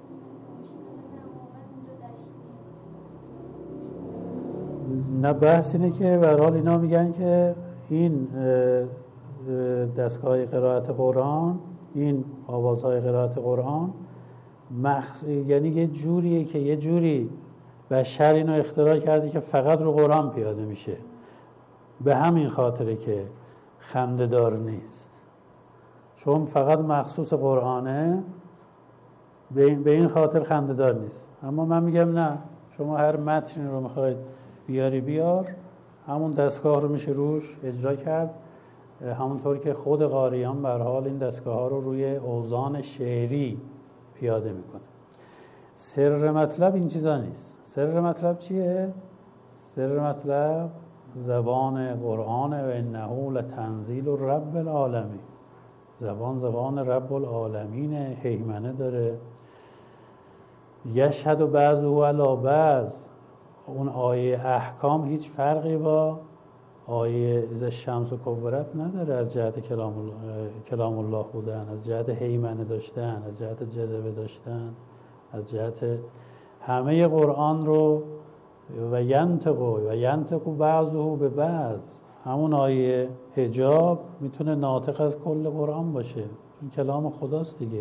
نه، بحث اینه که به هر حال اینا میگن که این دستگاه قرائت قرآن، این آوازهای قرائت قرآن یعنی یه جوریه که یه جوری بشر اینو اختراع کرده که فقط رو قرآن پیاده میشه. به همین خاطره که خنده‌دار نیست، چون فقط مخصوص قرآنه، به این خاطر خنده‌دار نیست. اما من میگم نه، شما هر متنی رو میخواید بیار، همون دستگاه رو میشه روش اجرا کرد، همونطور که خود قاریان به هر حال این دستگاه ها رو روی اوزان شعری پیاده میکنه. سر مطلب این چیزا نیست. سر مطلب چیه؟ سر مطلب زبان قرآن و انه لتنزیل رب العالمین. زبان رب العالمین، هیمنه داره. یشهد بعضه علی بعض. اون آیه احکام هیچ فرقی با آیه اذا الشمس کورت نداره، از جهت کلام الله بودن، از جهت هیمنه داشتن، از جهت جذبه داشتن، از جهت همه قرآن رو. و ینطق بعضه به بعض. همون آیه حجاب میتونه ناطق از کل قرآن باشه، چون کلام خداست دیگه.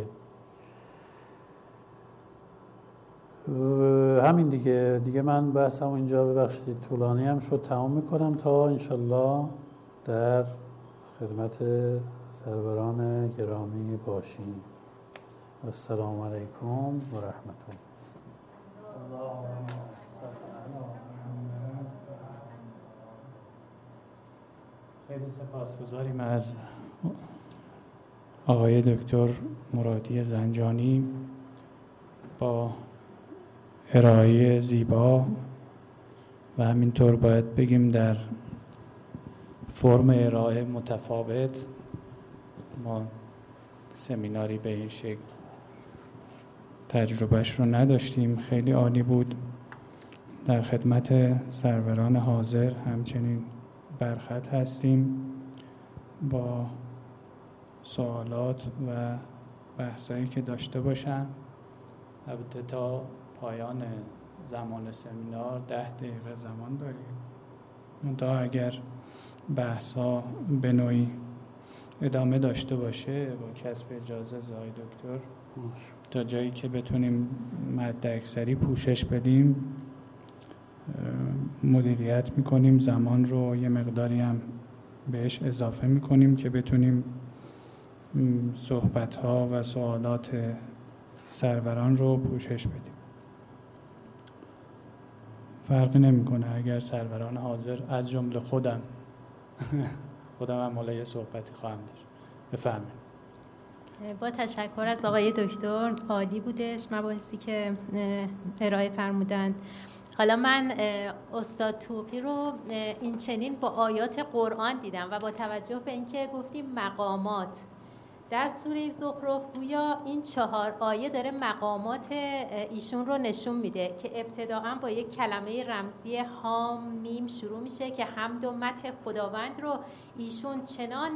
همین دیگه من بحثم اینجا، ببخشید طولانی هم شد، تمام میکنم تا انشالله در خدمت سروران گرامی باشیم. السلام علیکم و رحمت الله. خیلی سپاسگزاریم از آقای دکتر مرادی زنجانی با ارائه زیبا و همینطور باید بگیم در فرم ارائه متفاوت. ما سمیناری به این شکل تجربهش رو نداشتیم. خیلی عالی بود. در خدمت سروران حاضر همچنین برخط هستیم با سوالات و بحثایی که داشته باشن. البته تا پایان زمان سمینار 10 دقیقه زمان داریم. تا اگر بحثا به نوعی ادامه داشته باشه با کسب اجازه آقای دکتر، تا جایی که بتونیم مد اکثری پوشش بدیم مدیریت میکنیم، زمان رو یه مقداری هم بهش اضافه میکنیم که بتونیم صحبت‌ها و سوالات سروران رو پوشش بدیم. فرقی نمیکنه اگر سروران حاضر از جمله خودم هم حالا یه صحبتی خواهم داشت. بفرمایید. با تشکر از آقای دکتر، عالی بودش مباحثی که ارائه فرمودند. حالا من استاد توقی رو این چنین با آیات قرآن دیدم و با توجه به اینکه گفتیم مقامات در سوره زخرف، گویا این 4 آیه داره مقامات ایشون رو نشون میده که ابتداعا با یک کلمه رمزی حام میم شروع میشه که حمد و مدح خداوند رو ایشون چنان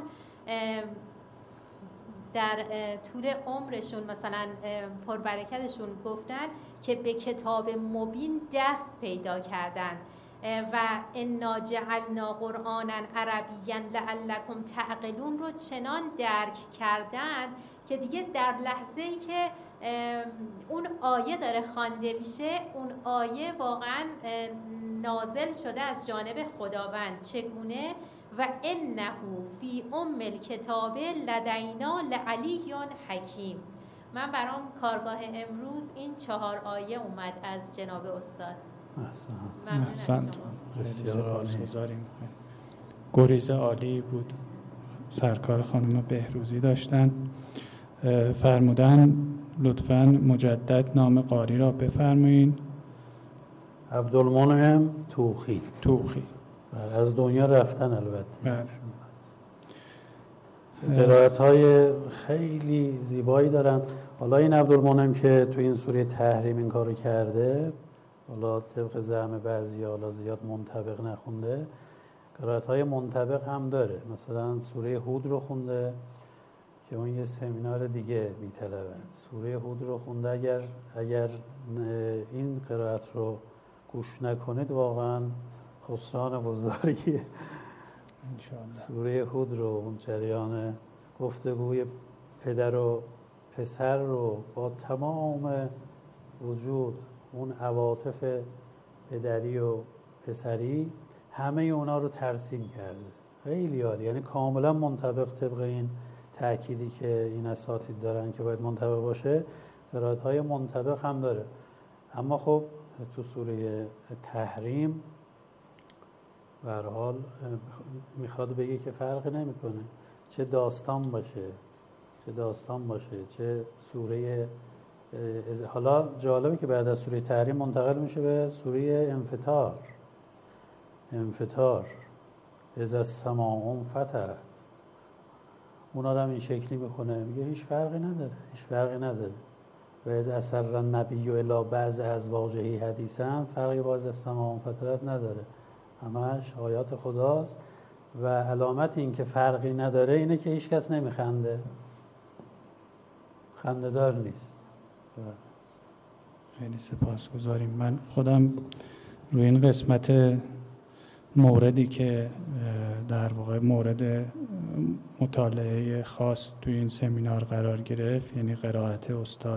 در طول عمرشون مثلا پربرکتشون گفتن که به کتاب مبین دست پیدا کردن و انا جعلنا قرآنا عربیا لعلکم تعقلون رو چنان درک کردن که دیگه در لحظه‌ای که اون آیه داره خوانده میشه، اون آیه واقعا نازل شده از جانب خداوند. چگونه؟ و انه فی الکتاب لدینا لعلی حکیم. من برام کارگاه امروز این 4 آیه اومد از جناب استاد. احسنت. بسیار سپاسگزاریم. گریز عالی بود. سرکار خانم بهروزی داشتن. فرمودن لطفاً مجدد نام قاری را بفرمایید. عبدالمنعم توخی. از دنیا رفتن البته. قرائت‌های خیلی زیبایی دارن. حالا این عبدالمنعم که تو این سوره تحریم این کارو کرده، حالا طبق زعم بعضی‌ها حالا زیاد منطبق نخونده، قرائت‌های منطبق هم داره. مثلا سوره هود رو خونده که اون یه سمینار دیگه میطلبه. سوره هود رو خونده. اگر این قرائت رو گوش نکنید واقعا خسران بزرگیه. سوره هود رو، اون جریان گفتگوی پدر و پسر رو با تمام وجود، اون عواطف پدری و پسری، همه اونا رو ترسیم کرده. خیلی عالی، یعنی کاملا منطبق طبق این تأکیدی که این اساتید دارن که باید منطبق باشه. قرائت‌های منطبق هم داره. اما خب تو سوره تحریم به هر حال میخواد بگه که فرق نمیکنه چه داستان باشه چه سوره. حالا جالبه که بعد از سوره تحریم منتقل میشه به سوره انفطار اذا السماء انفطرت. اونا رو هم این شکلی میخونه، میگه هیچ فرقی نداره. و از اثر النبی الی بعض ازواجه حدیثا، فرقی با از السماء انفطرت نداره. همش آیات خداست و علامت این که فرقی نداره اینه که هیچ کس نمیخنده، خنده‌دار نیست. خیلی سپاسگزاریم. من خودم روی این قسمت موردی که در واقع مورد مطالعه خاص توی این سمینار قرار گرفت، یعنی قرائت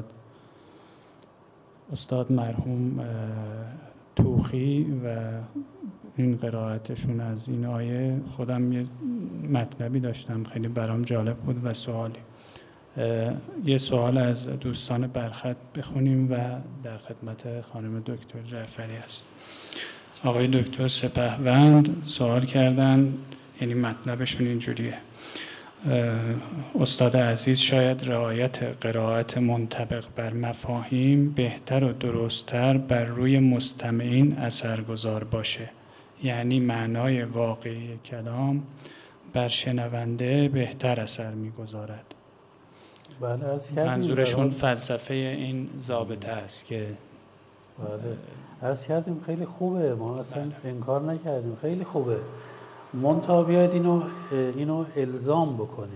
استاد مرحوم توخی و این قرائتشون از این آیه، خودم یه مطلبی داشتم خیلی برام جالب بود و سوالی. یه سوال از دوستان برخط بخونیم و در خدمت خانم دکتر جعفری هست. آقای دکتر سپهوند سوال کردن، یعنی مطلبشون اینجوریه: استاد عزیز شاید رعایت قرائت منطبق بر مفاهیم بهتر و درستتر بر روی مستمعین اثرگذار باشه، یعنی معنای واقعی کلام بر شنونده بهتر اثر میگذارد. منظورشون فلسفه این ضابطه است که عرض کردیم خیلی خوبه، ما اصلا انکار نکردیم، خیلی خوبه. منتها بیاید اینو الزام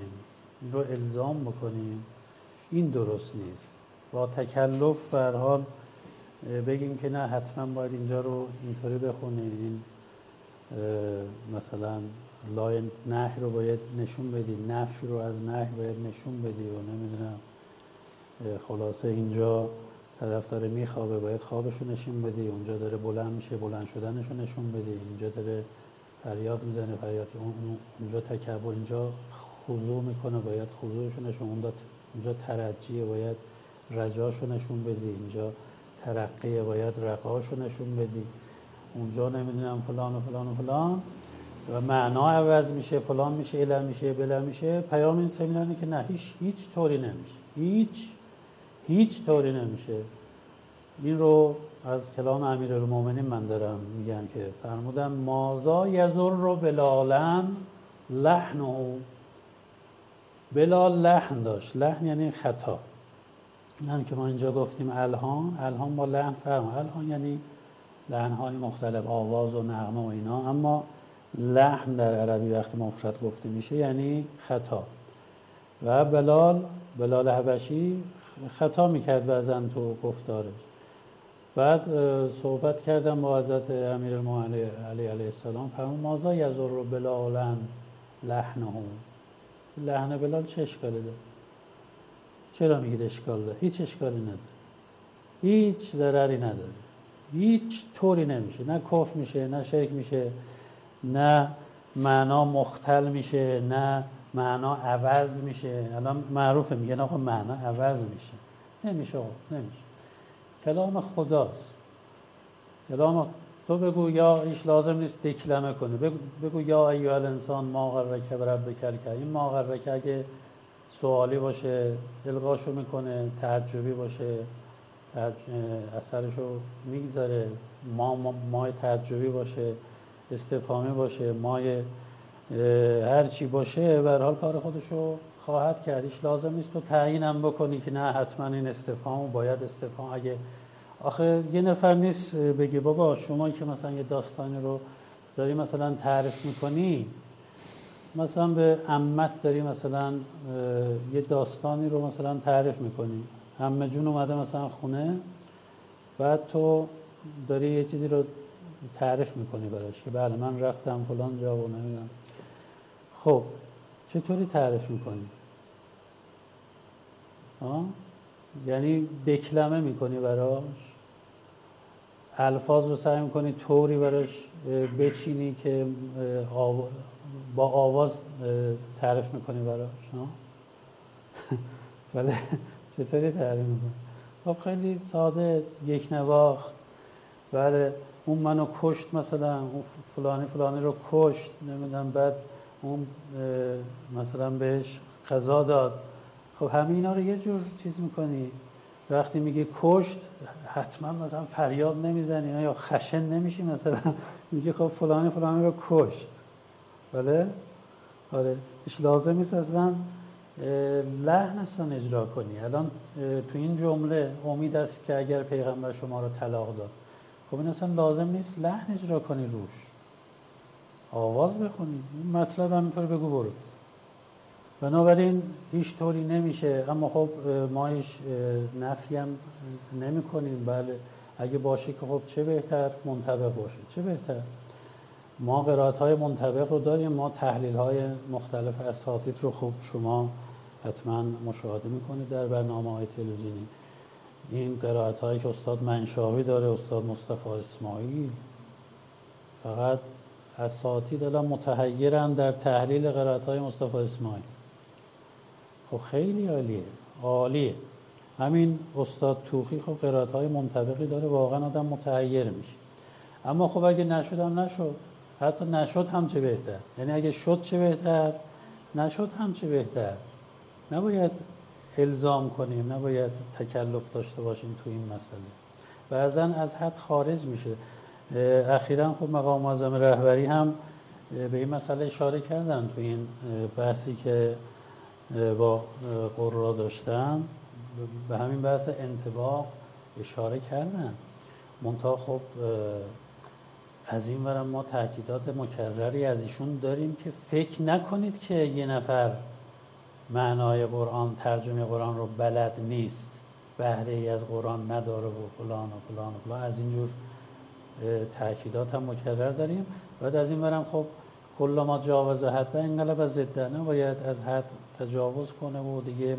بکنیم، این درست نیست. با تکلف به هر حال بگیم که نه حتما باید اینجا رو اینطوری بخونی، این مثلا لای نهی رو باید نشون بدی، نفی رو از نهی باید نشون بدی و نمیدونم خلاصه اینجا طرف داره میخوابه باید خوابش رو نشون بدی، اونجا داره بلند میشه بلند شدنش رو نشون بدی، اینجا داره فریاد میزنه فریاد، اونجا تکبر، اینجا خضوع میکنه باید خضوعش رو نشون، اونجا ترجیه باید رجاش رو نشون بدی، اینجا ترقیه باید رقاش رو نشون بدی، اونجا نمیدونم فلان و فلان و فلان و معنا عوض میشه، فلان میشه، اله میشه، بله میشه. پیام این سمیناره که نه هیچ طوری نمیشه، هیچ طوری نمیشه. این رو از کلام امیرالمومنین من دارم میگم که فرمودن مازا یزر رو بلالن لحن، بلال لحن داشت، لحن یعنی خطا. هم که ما اینجا گفتیم الهان با لحن فرق، الهان یعنی لحن‌های مختلف، آواز و نغمه و اینا، اما لحن در عربی وقتی مفرد گفته میشه یعنی خطا. و بلال حبشی خطا میکرد بعضن تو گفتارش. بعد صحبت کردم با حضرت امیرالمومنین علیه السلام، فرمود مازا یزر بلالن لحنه، لحن بلال چه اشکالی داره؟ چرا میگید اشکال داره؟ هیچ اشکالی نداره، هیچ ضرری نداره، هیچ طوری نمیشه، نه کفر میشه، نه شرک میشه، نه معنا مختل میشه، نه معنا عوض میشه. الان معروفه میگن آقا معنا عوض میشه، نمیشه نمیشه. کلام خداست، کلام تو بگو یا ایش لازم نیست دکلمه کنی، بگو یا ایها الانسان ما غرک بربک الکریم. این ما غرک اگه سوالی باشه الغاشو میکنه، تعجبی باشه اثرشو میگذاره، مای تعجبی باشه، استفهامی باشه، مای هر چی باشه به هر حال کار خودشو خواهد کرد. هیچ لازم نیست تو تعیینم بکنی که نه حتما این استفهام باید استفهام. اگه آخه یه نفر نیست بگی بابا شما که مثلا یه داستانی رو داری مثلا تعریف میکنی، مثلا به عمت داری مثلا یه داستانی رو مثلا تعریف میکنی، عمه جون اومده مثلا خونه، بعد تو داری یه چیزی رو تعریف میکنی براش که بله من رفتم فلان جا و نمیدونم. خب چطوری تعریف میکنی؟ یعنی دکلمه میکنی براش، الفاظ رو سعی میکنی طوری براش بچینی که با آواز تعریف میکنی براش. بله چطوری تعریف میکنی؟ خب خیلی ساده، یک نواخت، بله اون منو کشت مثلا، اون فلانی رو کشت، نمیدونم بعد اون مثلا بهش قضا داد. خب همه اینا رو یه جور چیز میکنی. وقتی میگه کشت حتما مثلا فریاد نمیزنی یا خشن نمیشی، مثلا میگه خب فلانی رو کشت. بله آره هیچ لازم نیست اصلا لحن اصلا اجرا کنی. الان تو این جمله امید است که اگر پیغمبر شما رو طلاق داد، خب این اصلا لازم نیست لحن اجرا کنی روش، آواز بخونی، این مطلب همینطور بگو برو. بنابراین هیچ طوری نمیشه. اما خب ما هیچ نفی هم نمی کنیم. بله اگه باشه که خب چه بهتر، منطبق باشه چه بهتر. ما قرائت‌های منطبق رو داریم، ما تحلیل‌های مختلف اساتید رو خب شما حتما مشاهده میکنید در برنامه‌های تلویزیونی. این قرائت‌هایی که استاد منشاوی داره، استاد مصطفی اسماعیل، فقط اساتید الان متحیرن در تحلیل قرائت‌های مصطفی اسماعیل. خب خیلی عالیه. همین استاد توخی خب قرائت‌های منطبقی داره، واقعا آدم متحیر میشه. اما خب اگه نشد هم نشد، حتی نشد هم چه بهتر. یعنی اگه شد چه بهتر، نشد هم چه بهتر. نباید الزام کنیم، نباید تکلف داشته باشیم تو این مسئله. بعضا از حد خارج میشه. اخیراً خب مقام معظم رهبری هم به این مسئله اشاره کردن تو این بحثی که با قرا داشتن، به همین بحث انطباق اشاره کردن. منتها خب از این ورم ما تاکیدات مکرری از ایشون داریم که فکر نکنید که یه نفر معنای قرآن، ترجمه قرآن رو بلد نیست، بهره ای از قرآن نداره و فلان و فلان و فلان. از اینجور تاکیدات هم مکرر داریم. بعد از این ورم خب کل ما جاوز حد انقلب ضده، نباید از حد تجاوز کنه و دیگه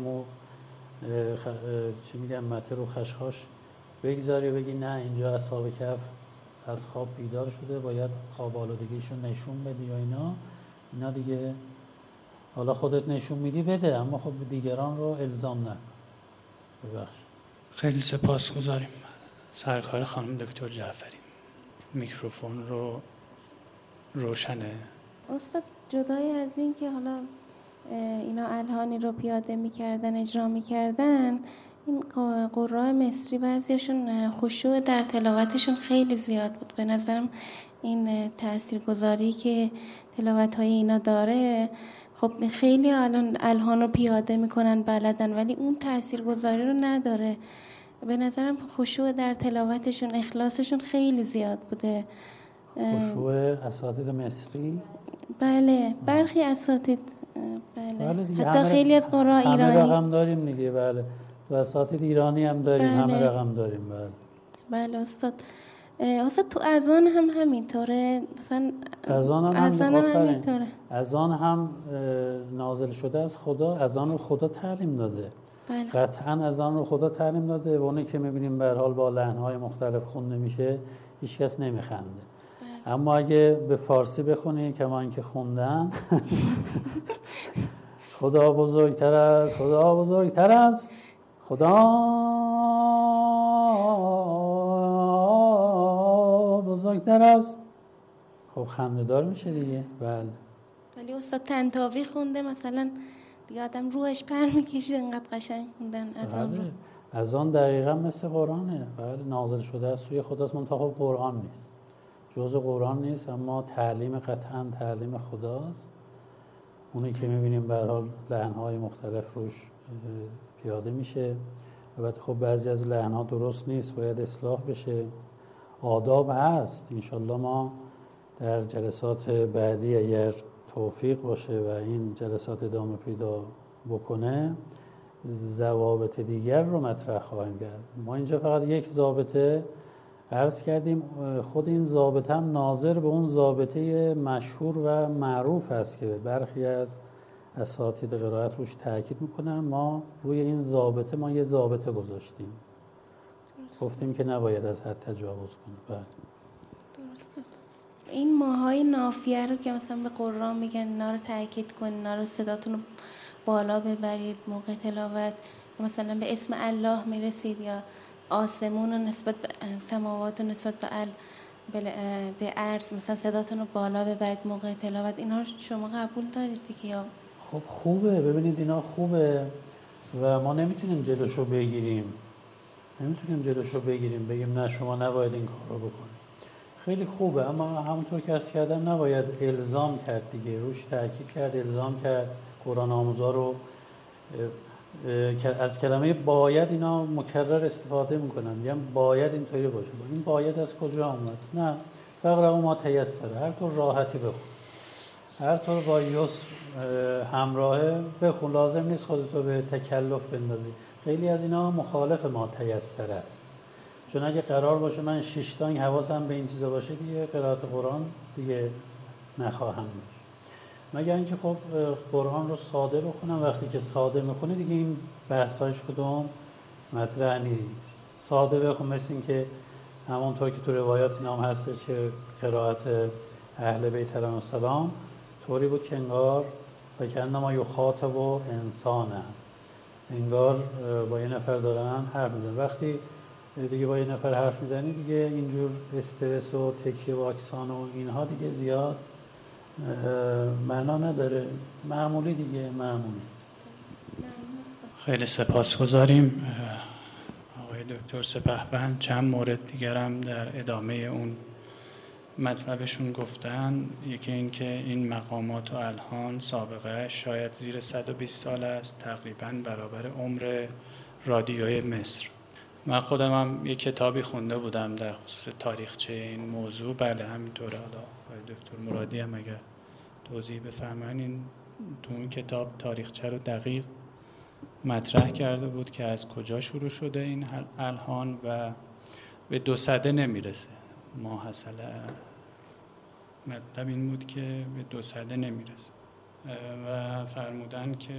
چی میگن مته رو خشخاش بگذاری و بگی نه اینجا اصحاب کهف از خواب بیدار شده، باید خواب آلودگیشون نشون بدی و اینا دیگه حالا خودت نشون میدی بده، اما خب دیگران رو الزام نکن. ببخش. خیلی سپاسگزاریم. سرکار خانم دکتر جعفری، میکروفون رو روشنه. استاد جدای از این که حالا اینا الهانی رو پیاده میکردن، اجرا میکردن، این قراء مصری بعضیشون خشوع در تلاوتشون خیلی زیاد بود. به نظرم این تاثیرگذاری که تلاوت‌های اینا داره، خب خیلی الان الهان رو پیاده میکنن بلدن، ولی اون تاثیرگذاری رو نداره. به نظرم خشوع در تلاوتشون، اخلاصشون خیلی زیاد بوده. خشوع اساتید مصری؟ بله، برخی اساتید بله دیگه، حتی خیلی از قراء ایرانی همه رقم داریم دیگه. بله، تو اساتید ایرانی هم داریم. بله. همه رقم داریم. بله بله استاد. تو اذان هم همینطوره؟ مثلا اذان هم همینطوره؟ اذان هم نازل شده از خدا، اذان رو خدا تعلیم داده. بله. قطعا اذان رو خدا تعلیم داده و اونی که می‌بینیم به هر حال با لحن‌های مختلف خونده میشه، هیچ کس نمیخنده. بله. اما اگه به فارسی بخونی کما اینکه خوندن خدا بزرگتر است، خدا بزرگتر است، خدا بزرگتر است، خب خنده‌دار میشه دیگه. بله. ولی استاد طنطاوی خونده مثلا دیگه آدم روحش پر میکشه، انقدر قشنگ خوندن اذان رو. اذان دقیقاً مثل قرآنه. بله، نازل شده از سوی خداست، منتها خب قرآن نیست، جزء قرآن نیست، اما تعلیم قطعاً تعلیم خداست. اونی که میبینیم به هر حال لحن‌های مختلف روش پیاده میشه. البته خب بعضی از لحن‌ها درست نیست، باید اصلاح بشه. آداب هست. انشالله ما در جلسات بعدی اگر توفیق باشه و این جلسات ادامه پیدا بکنه، ضوابط دیگر رو مطرح خواهیم کرد. ما اینجا فقط یک ضابطه عرض کردیم. خود این ضابطه هم ناظر به اون ضابطه مشهور و معروف است که برخی از اساتید قرائت روش تاکید میکنن. ما روی این ضابطه یه ضابطه گذاشتیم، گفتیم که نباید از حد تجاوز کنه. بله. درسته. این ماهای نافیه رو که مثلا به قرآن میگن اینا رو تاکید کنید، اینا رو صداتون رو بالا ببرید موقع تلاوت، مثلا به اسم الله میرسید یا آسمون رو نسبت به سماوات و نسبت به ارض مثلا صداتون رو بالا ببرید موقع تلاوت، اینا رو شما قبول دارید دیگه؟ یا خب خوبه، ببینید اینا خوبه و ما نمیتونیم جلوشو بگیریم، بگیم نه شما نباید این کار رو بکنید. خیلی خوبه، اما همونطور که عرض کردم نباید الزام کرد دیگه، روش تاکید کرد، الزام کرد. قرآن آموزا رو از کلمه باید اینا مکرر استفاده میکنن، میگن باید اینطوری باشه. این باید از کجا اومد؟ نه، فقره ما تیسره، هر طور راحتی بخون، هر طور با یسر همراهه بخون، لازم نیست خودتو به تکلف بندازی. خیلی از اینا مخالف ما تیسره است، چون اگه قرار باشه من 6 تا این حواسم به این چیزا باشه دیگه قرائت قرآن دیگه نخواهم داشت. مگر اینکه خب قرآن رو ساده بخونم. وقتی که ساده میخونی دیگه این بحث‌هاش کدوم مطرح نیست. ساده بخون، مثل این که همونطور که تو روایات اینا هم هست که قرائت اهل بیت علیهم السلام طوری بود که انگار فکرنما یخاطب و انسانه، انگار با یه نفر دارن حرف میزنن. وقتی دیگه با یه نفر حرف میزنی دیگه اینجور استرس و تکیه و اکسان و اینها دیگه زیاد معنا نداره، معمولی دیگه، معمولی. خیلی سپاسگزاریم آقای دکتر سپهبند. چند مورد دیگر هم در ادامه اون مطلبشون گفتن. یکی این که این مقامات و الحان سابقه شاید زیر 120 سال است، تقریباً برابر عمر رادیوی مصر. من خودم هم یک کتابی خونده بودم در خصوص تاریخچه این موضوع. بله همینطوره. حالا آقای دکتر مرادی هم اگر توضیح بفرمایید، این تو اون کتاب تاریخچه رو دقیق مطرح کرده بود که از کجا شروع شده این الحان و به 200 نمیرسه. ماحصل مطلب این بود که به 200 نمیرسه و فرمودن که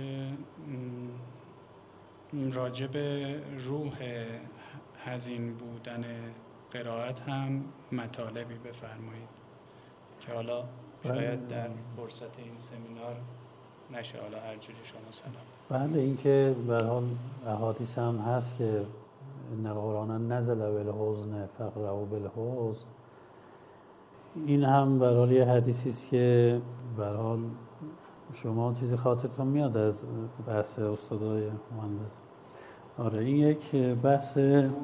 راجع به روح حزین بودن قرائت هم مطالبی بفرمایید که حالا شاید در فرصت این سمینار نشه، حالا هر جوری شما سلام. بله، این که به هر حال احادیث هم هست که ان القرآن نزل بالحزن فاقرؤوا بالحزن. این هم به هر حال یه حدیثی است که به هر حال شما چیزی خاطرتون میاد از بحث استادای مهندس. آره این یک بحث.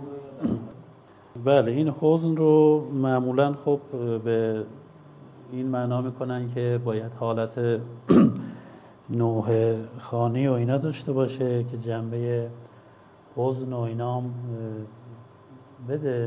بله این حزن رو معمولا خب به این معنا میکنن که باید حالت نوح خانی و اینا داشته باشه که جنبه حزن و اینا هم بده.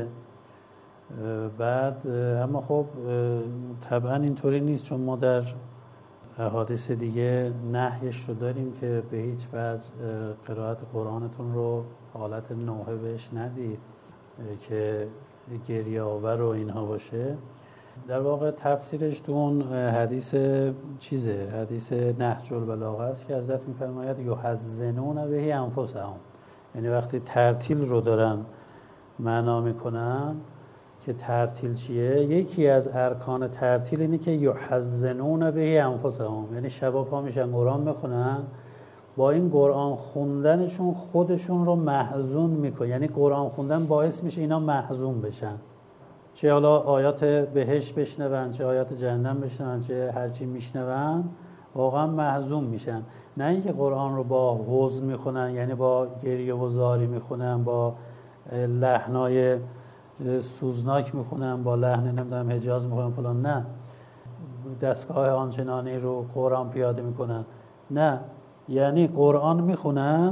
بعد اما خب طبعا اینطوری نیست، چون ما در احادیث دیگه نهیش رو داریم که به هیچ وجه قرائت قرآنتون رو حالت نوحه بهش ندید که گریه آور و اینها باشه. در واقع تفسیرش تو اون حدیث چیزه، حدیث نهج البلاغه است که حضرت میفرماید یحزنون به انفسهم، یعنی وقتی ترتیل رو دارن معنا میکنن که ترتیل چیه، یکی از ارکان ترتیل اینه که یحزنون به انفسهم، یعنی شبا پا میشن قرآن میخونن، با این قرآن خوندنشون خودشون رو محزون میکنه، یعنی قرآن خوندن باعث میشه اینا محزون بشن، چه حالا آیات بهشت بشنون، چه آیات جهنم بشنون، چه هرچی میشنون واقعا محزون میشن. نه اینکه قرآن رو با حزن میخونن، یعنی با گریه و زاری میخونن، با لحنای سوزناک میخونن، با لحن نمیدونم حجاز میخونن فلان، نه دستگاه آنچنانی رو قرآن پیاده میکنن، نه، یعنی قرآن میخونن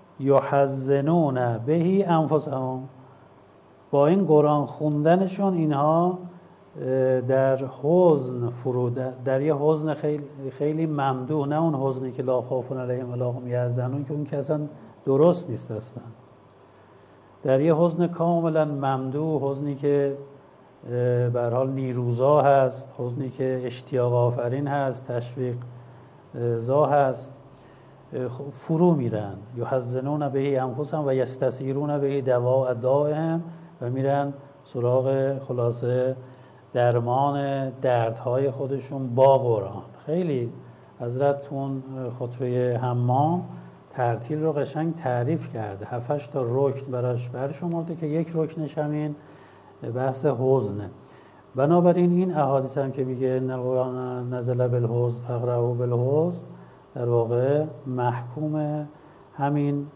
یحزنون به انفسهم، با این قرآن خوندنشون اینها در حزن در یه حزن خیلی خیلی ممدوح، نه اون حزنی که لا خوف علیهم ولا هم یحزنون که اون که اصلا درست نیست اصلا، در یه حزن کاملا ممدوح، حزنی که به هر حال نیروزا هست، حزنی که اشتیاق آفرین هست، تشویق زا هست، فرو میرن. یحزنون به انفسهم و یستثیرون به دواء دائهم، و میرن سراغ خلاصه درمان دردهای خودشون با قرآن. خیلی حضرت تون خطبه حمام ترتیل رو قشنگ تعریف کرده، 7-8 تا رکن براش برشمرده که یک رکنش همین بحث حزنه. بنابراین این احادیث هم که میگه ان القرآن نزل بالحزن فاقرؤوا بالحزن، در واقع محکوم همین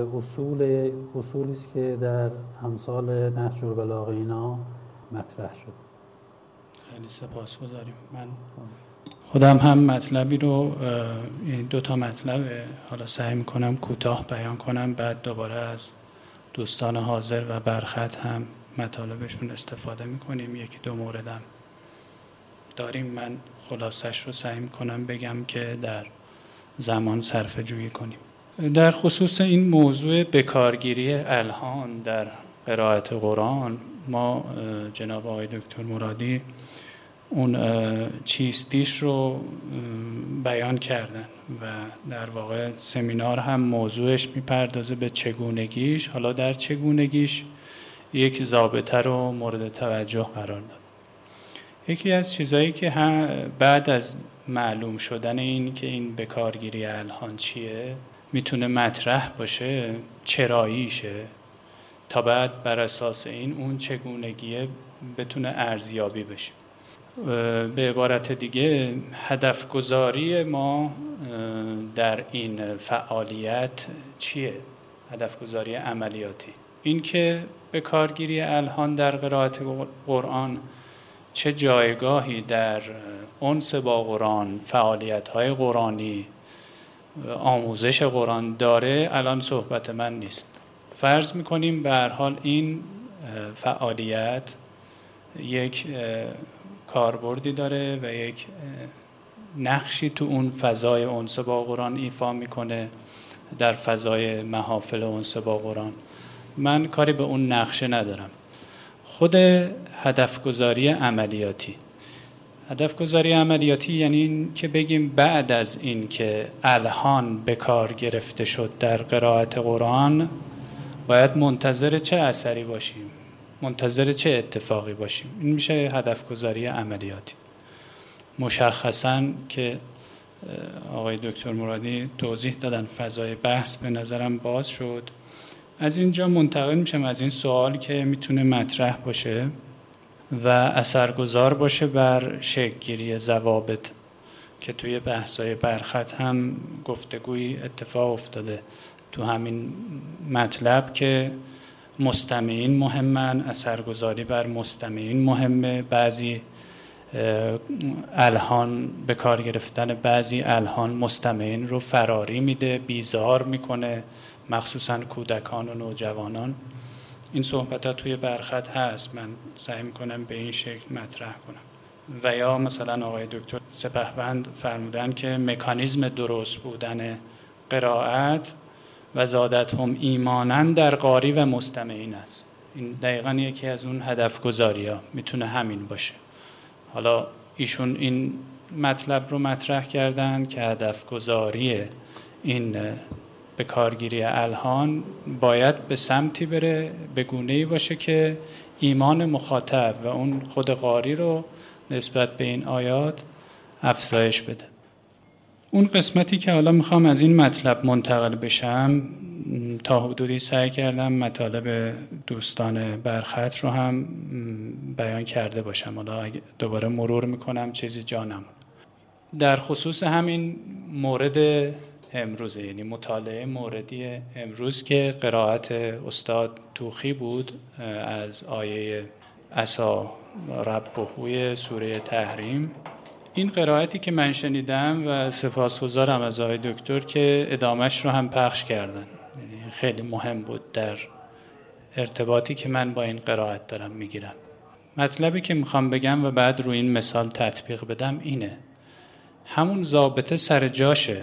اصولی است که در امثال نهج البلاغه اینا مطرح شد. خیلی سپاسگزاریم. من خودم هم مطلبی رو، این 2 مطلب حالا سعی میکنم کوتاه بیان کنم، بعد دوباره از دوستان حاضر و برخط هم مطالبشون استفاده میکنیم. 1-2 موردم داریم، من خلاصش رو سعی میکنم بگم که در زمان صرفه جویی کنیم. در خصوص این موضوع بکارگیری الحان در قرائت قرآن، ما جناب آقای دکتر مرادی اون چیستیش رو بیان کردن و در واقع سمینار هم موضوعش میپردازه به چگونگیش. حالا در چگونگیش یک ضابطه رو مورد توجه قرار داد. یکی از چیزایی که بعد از معلوم شدن این که این بکارگیری الحان چیه میتونه مطرح باشه، چراییشه، تا بعد بر اساس این اون چگونگیه بتونه ارزیابی بشه. به عبارت دیگه هدف گذاری ما در این فعالیت چیه؟ هدف گذاری عملیاتی این که به کارگیری الهان در قرائت قرآن چه جایگاهی در انس با قرآن، فعالیت‌های قرآنی، آموزش قرآن داره الان صحبت من نیست. فرض می‌کنیم به هر حال این فعالیت یک کاربردی داره و یک نقشی تو اون فضای انس با قرآن ایفا میکنه در فضای محافل انس با قرآن. من کاری به اون نقشه ندارم. خود هدفگذاری عملیاتی، هدفگذاری عملیاتی یعنی این که بگیم بعد از این که الهان به کار گرفته شد در قرائت قرآن باید منتظر چه اثری باشیم، منتظر چه اتفاقی باشیم. این میشه هدفگذاری عملیاتی. مشخصاً که آقای دکتر مرادی توضیح دادن فضای بحث به نظرم باز شد. از اینجا منتقل میشم از این سوال که میتونه مطرح باشه و اثرگذار باشه بر شکل‌گیری ضوابط که توی بحث‌های برخط هم گفتگوی اتفاق افتاده تو همین مطلب که مستمعین مهمن، اثرگذاری بر مستمعین مهمه. بعضی الهان به کار گرفتن بعضی الهان مستمعین رو فراری میده، بیزار میکنه، مخصوصا کودکان و نوجوانان. این صحبت ها توی برخط هست، من سعی میکنم به این شکل مطرح کنم. و یا مثلا آقای دکتر سپهبند فرمودن که مکانیزم درست بودن قرائت و زادتهم ایمانا در قاری و مستمعین است. این دقیقاً یکی از اون هدف گذاری ها میتونه همین باشه. حالا ایشون این مطلب رو مطرح کردن که هدف گذاری این به کارگیری الهان باید به سمتی بره، به گونه‌ای باشه که ایمان مخاطب و اون خود قاری رو نسبت به این آیات افزایش بده. اون قسمتی که حالا میخوام از این مطلب منتقل بشم، تا حدودی سعی کردم مطالب دوستان برخط رو هم بیان کرده باشم. حالا دوباره مرور میکنم چیزی جانم. در خصوص همین مورد امروز، یعنی مطالعه موردی امروز که قرائت استاد توخی بود از آیه عصا ربهوی سوره تحریم. این قرائتی که من شنیدم و سپاسگزارم از آقای دکتر که ادامهش رو هم پخش کردن، یعنی خیلی مهم بود در ارتباطی که من با این قرائت دارم میگیرم. مطلبی که میخوام بگم و بعد روی این مثال تطبیق بدم اینه: همون ضابطه سر جاشه.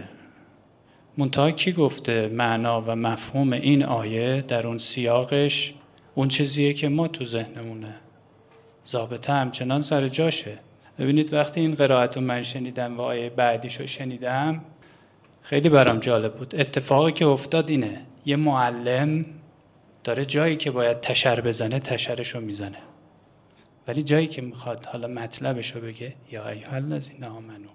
منتها کی گفته معنا و مفهوم این آیه در اون سیاقش اون چیزیه که ما تو ذهنمونه. ضابطه همچنان سر جاشه. ببینید وقتی این قرائت رو من شنیدم و آیه بعدیش رو شنیدم خیلی برام جالب بود. اتفاقی که افتاد اینه: یه معلم داره جایی که باید تشر بزنه تشرش رو میزنه، ولی جایی که میخواد حالا مطلبش رو بگه یا ایها الذین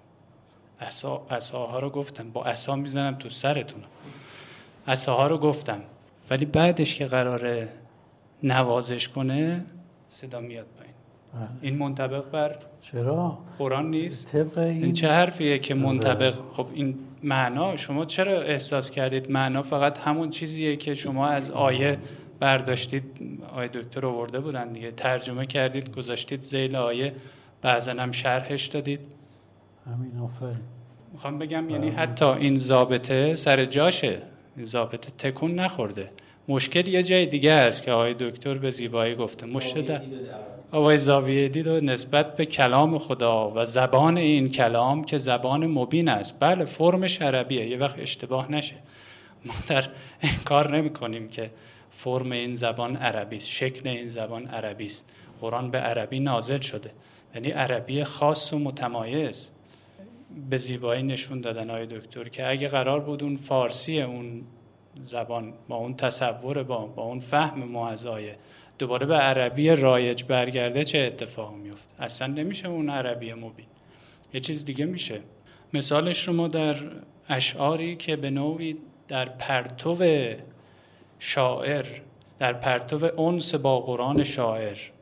آمنو، عصاها رو گفتم، با عصا میزنم تو سرتون، عصاها رو گفتم، ولی بعدش که قراره نوازش کنه صدا میاد پایین. این منطبق بر چرا قرآن نیست؟ طبق این چه حرفیه که منطبق؟ خب این معنا شما چرا احساس کردید معنا فقط همون چیزیه که شما از آیه برداشتید؟ آیه دکتر آورده بودن دیگه، ترجمه کردید گذاشتید ذیل آیه، بعضا هم شرحش دادید. همین آفرین. میخوام بگم یعنی حتی این ضابطه سر جاشه، این ضابطه تکون نخورده. مشکل یه جای دیگه است که آقای دکتر به زیبایی گفته. مشکل آقای زاویه دید و نسبت به کلام خدا و زبان این کلام که زبان مبین است. بله فرمش عربیه، یه وقت اشتباه نشه. ما در انکار نمی کنیم که فرم این زبان عربی است، شکل این زبان عربی است. قرآن به عربی نازل شده، یعنی عربی خاص و متمایز. به زیبایی نشون دادن آقای دکتر که اگه قرار بود اون فارسی اون زبان با اون تصور با اون فهم ما از آیه دوباره به عربی رایج برگرده چه اتفاق میفته؟ اصلا نمیشه اون عربی مبین، یه چیز دیگه میشه. مثالش رو ما در اشعاری که به نوعی در پرتو شاعر، در پرتو انس با قرآن شاعر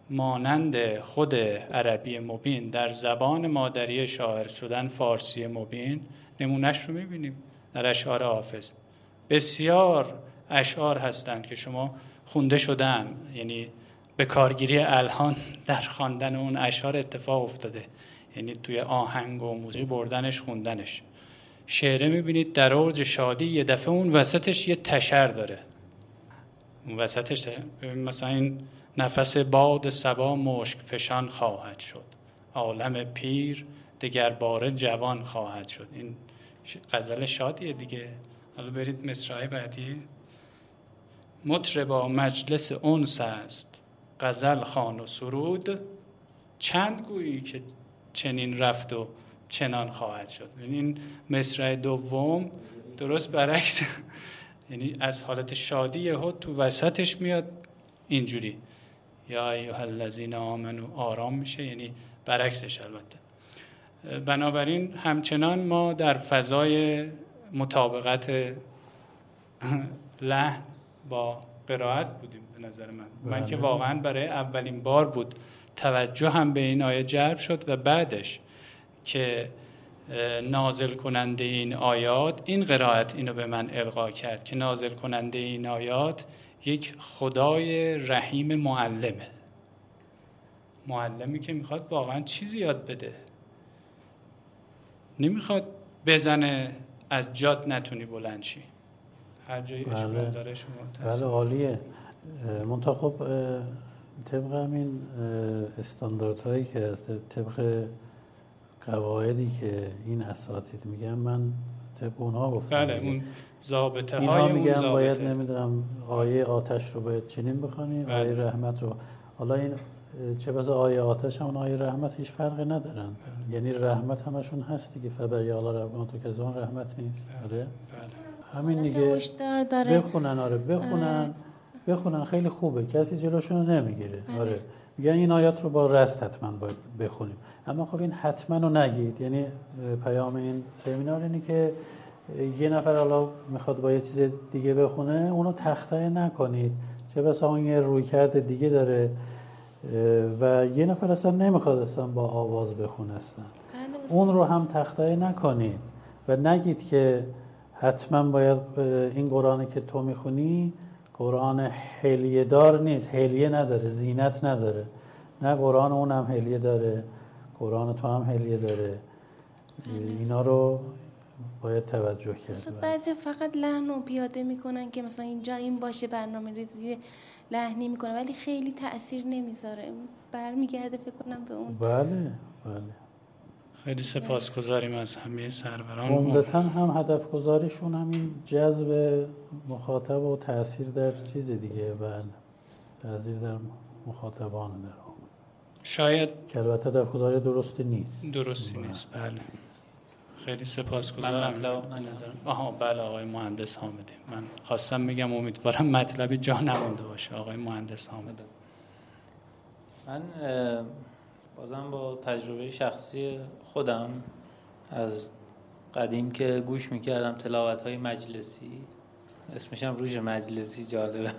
مانند خود عربی مبین در زبان مادری شاعر شدن فارسی مبین، نمونهش رو میبینیم در اشعار حافظ. بسیار اشعار هستند که شما خونده شدن، یعنی به کارگیری الحان در خواندن اون اشعار اتفاق افتاده، یعنی توی آهنگ و موسیقی بردنش خوندنش. شعره میبینید در اوج شادی یه دفعه اون وسطش یه تشر داره، اون وسطش مثلا این نفس باد صبا مشک فشان خواهد شد، عالم پیر دگر باره جوان خواهد شد. این غزل شادیه دیگه. حالا برید مصرع بعدی. مطربا مجلس انس است غزل خوان و سرود، چند گویی که چنین رفت و چنان خواهد شد. این مصرع دوم درست برعکس، یعنی از حالت شادی یهو تو وسطش میاد اینجوری یا ایها الذین آمنو آرام میشه، یعنی برعکسش. البته بنابراین همچنان ما در فضای مطابقت لحن با قرائت بودیم به نظر من که واقعا برای اولین بار بود توجه هم به این آیه جلب شد و بعدش که نازل کننده این آیات، این قرائت اینو به من القا کرد که نازل کننده این آیات یک خدای رحیم معلمی که میخواد واقعا چیزی یاد بده، نمیخواد بزنه از جات نتونی بلند شی. هر جایی اشکال داره شما بله عالیه. منتها خب طبق همین استانداردهایی که از طبق قواعدی که این اساتید میگن، من طبق اونها گفتم. بله اون ضابطه های اینها اون میگن ضابطه. باید نمیدونم آیه آتش رو باید چنین بخونی، بله. آیه رحمت رو. حالا این چه بسا آیه آتش هم آیه رحمت هیچ فرقی ندارن، یعنی رحمت همشون هست دیگه. فبای الله ربنا تو که زون رحمت نیست. بله همین دیگه. بخونن بخونن خیلی خوبه، کسی جلوشون رو نمیگیره. آره میگن این آیات رو با رست حتما باید بخونیم، اما خب این حتما رو نگید. یعنی پیام این سمینار اینه که یه نفر حالا میخواد با یه چیز دیگه بخونه، اونو تخته نکنید، چه بسا اون یه رویکرد دیگه داره و یه نفر اصلا نمیخواد اصلا با آواز بخونه اصلا، اون رو هم تخته نکنید و نگید که حتما باید این قرآنی که تو میخونی قرآن حلیه دار نیست، حلیه نداره، زینت نداره. نه قرآن اون هم حلیه داره، قرآن تو هم حلیه داره. اینا رو باید توجه کرد. بعضی فقط لحن رو پیاده میکنن که مثلا اینجا این باشه، برنامه ریزی لحنی میکنه ولی خیلی تأثیر نمیذاره، برمیگرده فکر کنم به اون. بله خیلی سپاسگزاریم از همه سروران. عمدتاً هم هدف گذاریشون همین جذب مخاطب و تأثیر در چیز دیگه. بله تأثیر در مخاطبان در شاید که البته هدف گذاری درستی نیست. بله خیلی سپاسگزارم. بله آقای مهندس حامدی، من خواستم میگم امیدوارم مطلبی جا نمونده باشه. آقای مهندس حامدی. من بازم با تجربه شخصی خودم از قدیم که گوش میکردم تلاوت‌های مجلسی، اسمش هم روش مجلسی جالبه،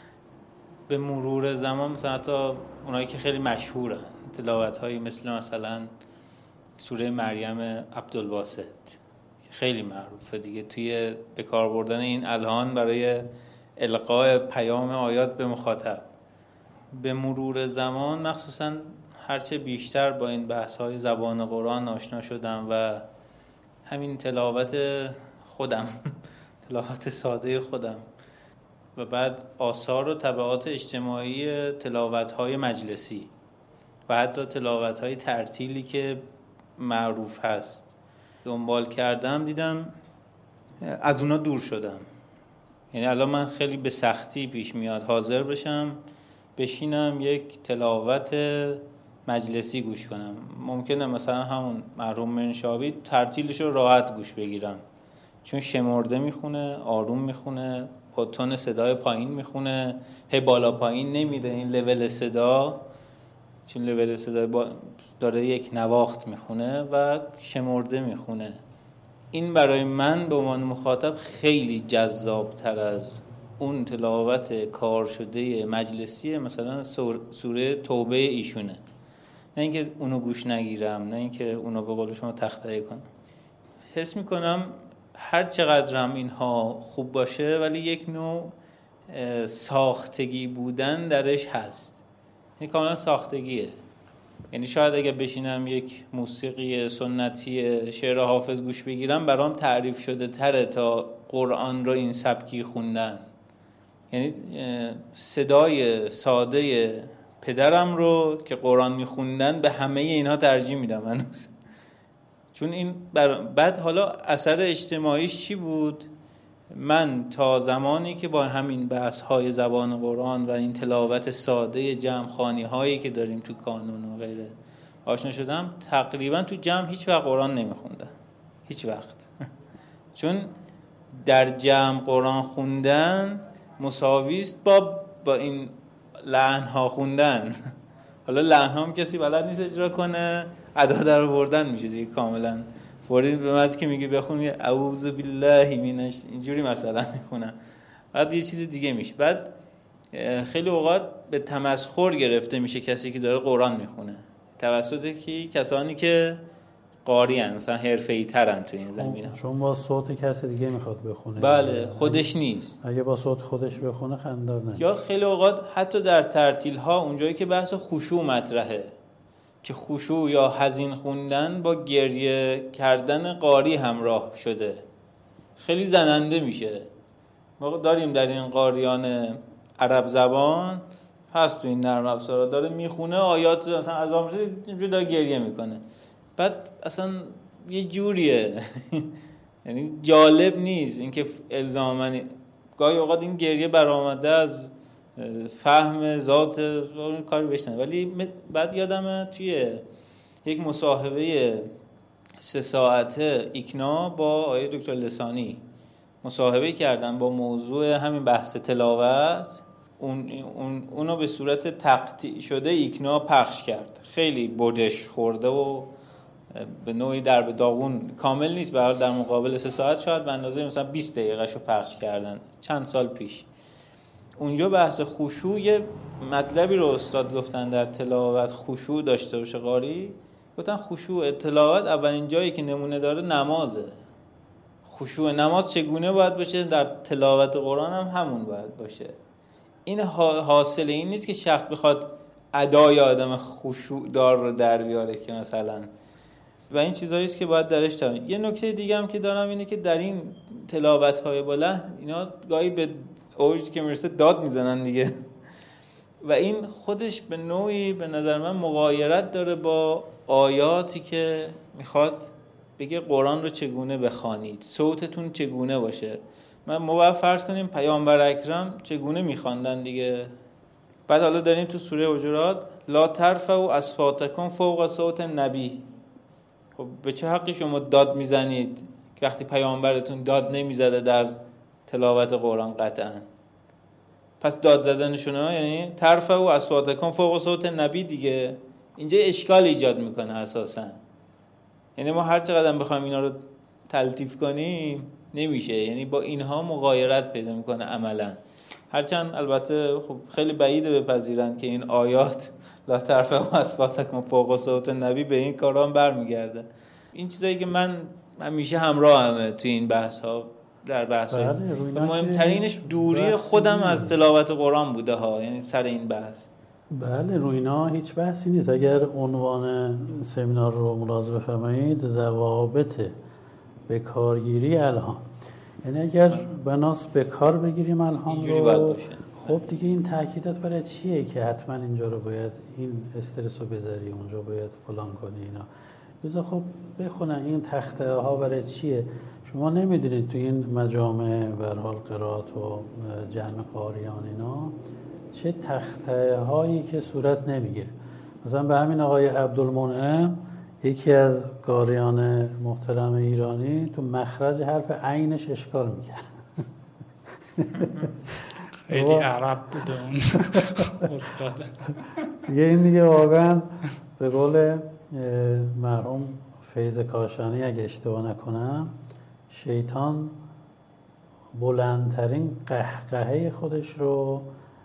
به مرور زمان مثلا حتی اونایی که خیلی مشهورن تلاوت‌هایی مثلا سوره مریم عبدالباسط که خیلی معروفه دیگه توی به کار بردن این الهان برای القاء پیام آیات به مخاطب، به مرور زمان مخصوصا هرچه بیشتر با این بحث‌های زبان قرآن آشنا شدم و همین تلاوت خودم تلاوت ساده خودم و بعد آثار و تبعات اجتماعی تلاوت‌های مجلسی و حتی تلاوت‌های ترتیلی که معروف هست دنبال کردم، دیدم از اونا دور شدم. یعنی الان من خیلی به سختی پیش میاد حاضر بشم بشینم یک تلاوت مجلسی گوش کنم. ممکنه مثلا همون مرحوم منشاوی ترتیلش رو راحت گوش بگیرم، چون شمرده میخونه، آروم میخونه، با تون صدای پایین میخونه، هی بالا پایین نمیره این لول صدا، چون لول صدا داره یک نواخت میخونه و شمرده میخونه. این برای من به عنوان مخاطب خیلی جذاب تر از اون تلاوت کار شده مجلسی مثلا سوره توبه ایشونه، نه اینکه اونو گوش نگیرم، نه اینکه اونو به قول شما تخته‌ای کنم. حس میکنم هر چقدرم اینها خوب باشه ولی یک نوع ساختگی بودن درش هست، این کاملا ساختگیه. یعنی شاید اگه بشینم یک موسیقی سنتی شعر حافظ گوش بگیرم برام تعریف شده تره تا قرآن رو این سبکی خوندن. یعنی صدای ساده پدرم رو که قرآن میخوندن به همه اینها ترجیح میدم هنوز، چون این بعد حالا اثر اجتماعیش چی بود؟ من تا زمانی که با همین بحث‌های زبان قرآن و این تلاوت ساده جمع‌خوانی هایی که داریم تو کانون و غیره آشنا شدم، تقریبا تو جمع هیچ وقت قرآن نمیخوندم، هیچ وقت. چون در جمع قرآن خوندن مساویست با این لحن‌ها خوندن. حالا لحن‌ها هم کسی بلد نیست اجرا کنه، ادا در آوردن میشه دیگه کاملا. فوری به من که میگه بخون اعوذ بالله منش اینجوری مثلا میخونم، بعد یه چیز دیگه میشه. بعد خیلی اوقات به تمسخر گرفته میشه کسی که داره قرآن میخونه توسط کسانی که قاری ان، مثلا حرفه‌ای ترن تو این زمینه، چون با صوت کسی دیگه میخواد بخونه. بله، خودش نیست. اگه با صوت خودش بخونه خنده‌دار نمیشه. یا خیلی اوقات حتی در ترتیل ها اونجایی که بحث خشوع مطرحه، که خشوع یا حزین خوندن با گریه کردن قاری همراه شده، خیلی زننده میشه. ما داریم در این قاریان عرب زبان هست، تو این نرم افزارا داره میخونه آیات مثلا از آموزش اینجوری داره گریه میکنه، بعد اصلا یه جوریه یعنی جالب نیست اینکه الزاماً گاهی اوقات این گریه برآمده از فهم ذات اون کاری بشنه. ولی بعد یادمه توی یک مصاحبه 3 ساعته ایکنا با آقای دکتر لسانی مصاحبه کردن با موضوع همین بحث تلاوت، اونو به صورت تقطیع شده ایکنا پخش کرد. خیلی بردش خورده و به نوعی در به داغون کامل نیست، برای در مقابل 3 ساعت شاید به اندازه مثلا 20 دقیقه‌شو پخش کردن چند سال پیش. اونجا بحث خشوع، یه مطلبی رو استاد گفتن در تلاوت خشوع داشته باشه قاری، گفتن خشوع تلاوت اولین جایی که نمونه داره نمازه. خشوع نماز چگونه باید باشه؟ در تلاوت قرآن هم همون باید باشه. این حاصل این نیست که شخص بخواد ادای آدم خشوع دار رو در بیاره که مثلا، و این چیزایی است که باید درش تمرین. یه نکته دیگه هم که دارم اینه که در این تلاوت‌های بلند اینا گاهی به اوج که میرسه داد میزنن دیگه و این خودش به نوعی به نظر من مغایرت داره با آیاتی که میخواد بگه قرآن رو چگونه بخوانید، صوتتون چگونه باشه. ما باید فرض کنیم پیامبر اکرم چگونه میخواندن دیگه. بعد حالا داریم تو سوره حجرات لا ترفعوا اصواتکم فوق صوت النبی. خب به چه حقی شما داد میزنید وقتی پیامبرتون داد نمیزده در تلاوت قرآن؟ قطعا پس داد زدنشونه یعنی ترفعوا اصواتکم فوق صوت النبی دیگه. اینجا اشکال ایجاد میکنه اساسا. یعنی ما هر چقدر بخوایم اینا رو تلطیف کنیم نمیشه، یعنی با اینها مغایرت پیدا میکنه عملا. هرچند البته خب خیلی بعیده بپذیرن که این آیات لا ترفعوا اصواتکم فوق صوت النبی به این کارام برمیگرده. این چیزایی که من همیشه همراهمه تو این بحث ها، در بحث ها مهمترینش دوری خودم از تلاوت قرآن بوده ها، یعنی سر این بحث. بله روی اینا هیچ بحثی نیست. اگر عنوان سمینار رو ملاحظه بفرمایید ضوابط به کارگیری الهام، یعنی اگر بناس به کار بگیریم الهام رو، خب دیگه این تاکیدات برای چیه که حتما اینجا رو باید این استرس رو بذاری، اونجا باید فلان کنی، اینا بذار خب بخونن. این تخته ها برای چیه؟ شما نمیدونید تو این مجامع به هر حال قرائت و جمع قاریان اینا چه تخته هایی که صورت نمیگیره. مثلا به همین آقای عبدالمنعم، یکی از قاریان محترم ایرانی، تو مخرج حرف عینش اشکال میکرد. خیلی عرب بوده اون استاد. یه این دیگه واقعا به قول مرحوم فیض کاشانی اگه اشتباه نکنم، شیطان بلندترین قهقهه خودش رو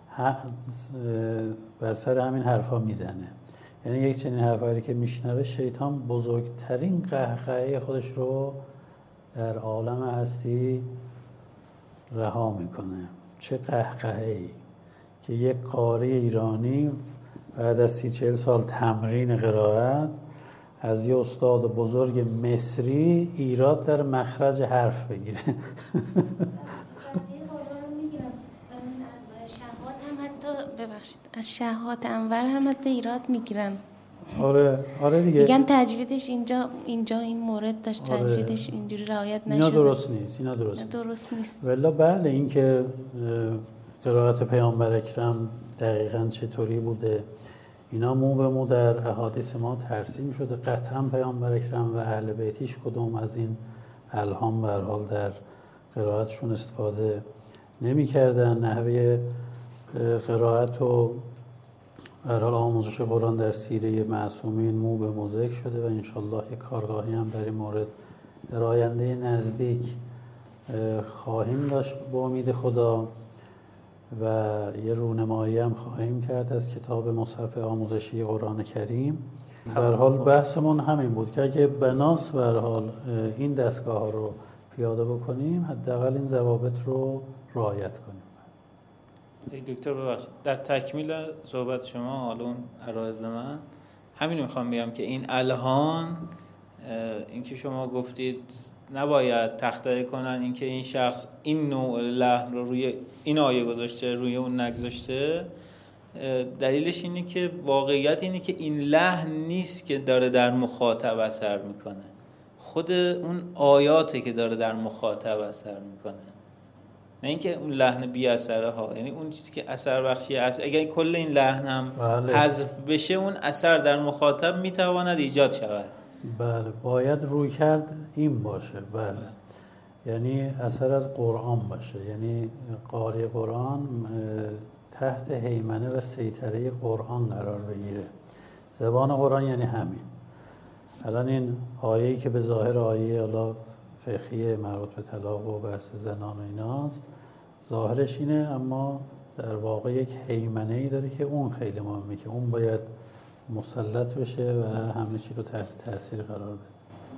بر سر همین حرفا میزنه. یعنی یک چنین حرفایی که میشنوه شیطان بزرگترین قهقهه خودش رو در عالم هستی رها میکنه. چه قهقهه‌ای که یک قاری ایرانی بعد از 30-40 سال تمرین قرائت از یه استاد بزرگ مصری ایراد در مخرج حرف بگیره. از شهوات انور هم حتی ایراد میگیرن. آره دیگه. میگن تجویدش اینجا این مورد داشت، تجویدش اینجوری رعایت نشده. اینا درست نیست. ولی بله این که قرائت پیامبر اکرم دقیقاً چطوری بوده اینا مو به مو در احادیث ما ترسیم شده. قطعاً پیامبر اکرم و اهل بیتیش کدوم از این الهام به هر حال در قرائتشون استفاده نمی‌کردن. نحوه قرائت و به هر حال آموزش قرآن در سیره معصومین مو به مو ذکر شده و انشالله یک کارگاهی هم در این مورد در آینده نزدیک خواهیم داشت با امید خدا و یه رونمایی هم خواهیم کرد از کتاب مصحف آموزشی قرآن کریم. به هر حال بحثمون همین بود که اگه بناس به هر حال این دستگاه ها رو پیاده بکنیم حداقل این ضوابط رو رعایت کنیم. دکتر ببخشید در تکمیل صحبت شما حالا اون عرایض من همین میخوام بگم که این الهان این که شما گفتید نباید تخطئه کنن این که این شخص این نوع لحن رو روی این آیه گذاشته روی اون نگذاشته، دلیلش اینه که واقعیت اینه که این لحن نیست که داره در مخاطب اثر میکنه، خود اون آیاته که داره در مخاطب اثر میکنه، نه اینکه اون لحن بی اثره ها. یعنی اون چیزی که اثر بخشی اگر کل این لحن هم حذف بشه اون اثر در مخاطب میتواند ایجاد شود. بله باید روی کرد این باشه. بله یعنی اثر از قرآن باشه، یعنی قاری قرآن تحت هیمنه و سیطره قرآن قرار بگیره. زبان قرآن یعنی همین. الان این آیه‌ای که به ظاهر آیه الله فقهی مربوط به طلاق و بحث زنان و ایناست ظاهرش اینه، اما در واقع یک هیمنه‌ای داره که اون خیلی مهمه که اون باید مسلط بشه و همه چی رو تحت تاثیر قرار بده.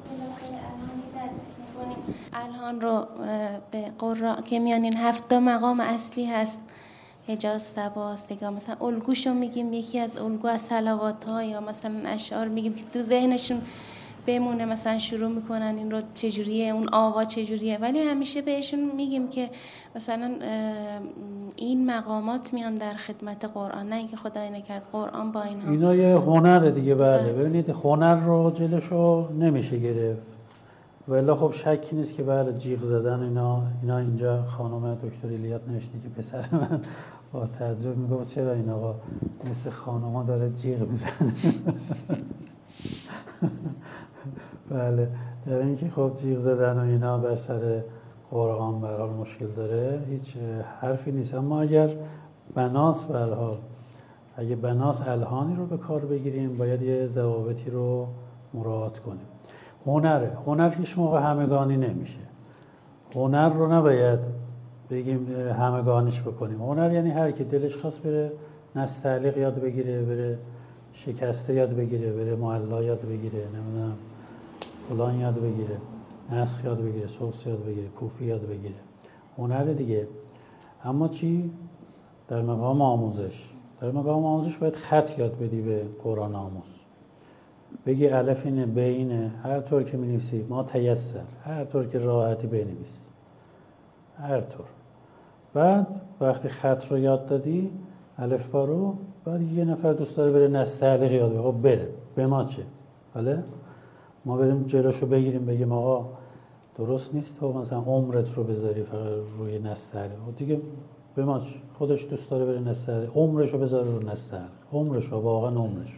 الهان رو به قرآن که میانین 7 مقام اصلی هست، حجاز، سبا، سگا، مثلا الگوشو میگیم یکی از الگو از صلوات ها یا مثلا اشعار میگیم که تو ذهنشون بمونه، مثلا شروع میکنن این رو چجوریه، اون آوا چجوریه، ولی همیشه بهشون میگیم که مثلا این مقامات میان در خدمت قرآن، نه اینکه خدای نکرد قرآن با اینها. اینا یه هنره دیگه. بله ببینید هنر رو جلوشو نمیشه گرفت، ولی خب شکی نیست که بله جیغ زدن اینا اینجا خانم دکتر ایلیات نوشته که پسر من با تعجب میگفت چرا این آقا مثل خانوما داره جیغ میزنه. بله در اینکه خب جیغ زدن و اینا بر سر قرآن به هر حال مشکل داره هیچ حرفی نیست، اما اگر بناس به هر حال اگه بناس الهانی رو به کار بگیریم باید یه ضوابطی رو مراعات کنیم. هنر هیچ موقع همگانی نمیشه. هنر رو نباید بگیم همگانیش بکنیم. هنر یعنی هر کی دلش خواست بره نستعلیق یاد بگیره، بره شکسته یاد بگیره، بره معلا یاد بگیره، نمیدونم فلان یاد بگیره، نسخ یاد بگیره، سلس یاد بگیره، کوفی یاد بگیره، هنر دیگه. اما چی؟ در مقام آموزش باید خط یاد بدی به قرآن آموز، بگی الف اینه، ب اینه، هر طور که می‌نویسی ما تیسر، هر طور که راحتی بنویس، هر طور. بعد وقتی خط رو یاد دادی الف با رو، بعد یه نفر دوست داره بره نستعلیق یاد بگیره، خب بره، به ما چه؟ بله ما بریم جلوشو بگیریم بگیم آقا درست نیست تو مثلا عمرت رو بذاری فقط روی نستعلیق، دیگه به ما چه؟ خودش دوست داره بره نستعلیق، عمرشو بذاره رو نستعلیق، عمرشو واقعا عمرشو.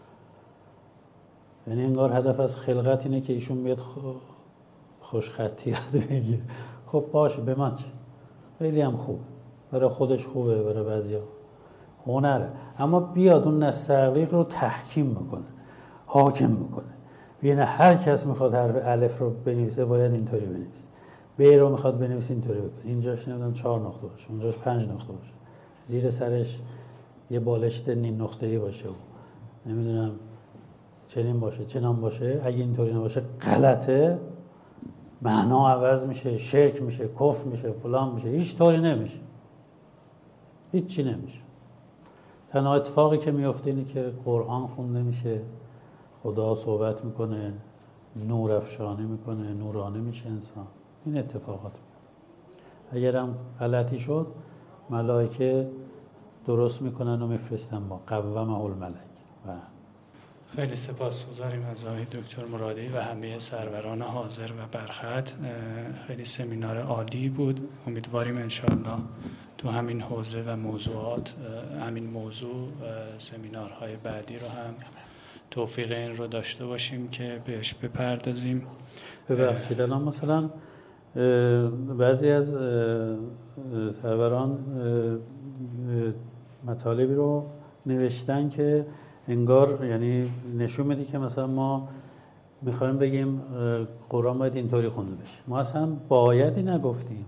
یعنی انگار هدف از خلقت اینه که ایشون بیاد خوش خطی یاد بگیره. خب باشه به من چه؟ خیلی هم خوب، برای خودش خوبه، برای بعضیا هنره، اما بیاد اون نستعلیق رو تحکیم میکنه، حاکم میکنه. یعنی هر کس میخواد حرف الف رو بنویسه باید اینطوری بنویسه، ب رو میخواد بنویسه اینطوری بکنه، اینجاش نمیدونم 4 نقطه باشه، اونجاش 5 نقطه باشه، زیر سرش یه بالشت نیم نقطه‌ای باشه و نمیدونم چنین باشه چنان باشه. اگه اینطوری نباشه غلطه، معنا عوض میشه، شرک میشه، کفر میشه، فلان میشه، هیچ طوری نمیشه، هیچ چی نمیشه. تنها اتفاقی که میفته اینه که قرآن خونده میشه، خدا صحبت میکنه، نور افشانه میکنه، نورانه میشه انسان. این اتفاقات میفته. اگرم غلطی شد ملائکه درست میکنن و میفرستن با قومه الملک. خیلی سپاسگزاریم از آقای دکتر مرادی و همه سروران حاضر و برخط. خیلی سمینار عالی بود. امیدواریم انشاءالله تو همین حوزه و موضوعات، همین موضوع سمینارهای بعدی رو هم توفیق این رو داشته باشیم که بهش بپردازیم. ببخشید الان مثلا بعضی از سروران مطالبی رو نوشتن که انگار یعنی نشون میده که مثلا ما میخوایم بگیم قرآن باید اینطوری خونده بشه. ما اصلا بایدی نگفتیم.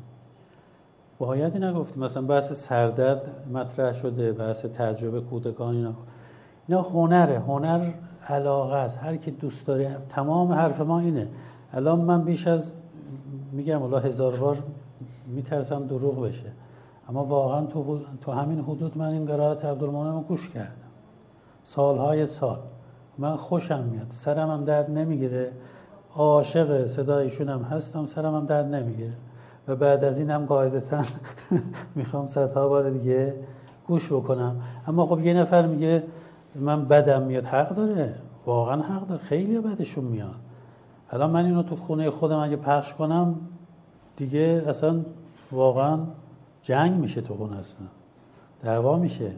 مثلا بحث سردرد مطرح شده، بحث تجربه کودکان، اینا هنره، هنر علاقه است. هر کی دوست داره، تمام حرف ما اینه. الان من بیش از میگم والله 1000 بار میترسم دروغ بشه، اما واقعا تو همین حدود من این قرائت عبدالمنعم رو گوش کردم سالهای سال. من خوشم میاد، سرم هم درد نمیگیره، عاشق صدایشون هم هستم، سرم هم درد نمیگیره و بعد از این هم قاعدتا میخوام صدها بار دیگه گوش بکنم. اما خب یه نفر میگه من بدم میاد، حق داره، واقعا حق داره، خیلی بدشون میاد. الان من اینو تو خونه خودم اگه پخش کنم دیگه اصلا واقعا جنگ میشه تو خونه، اصلا دعوا میشه.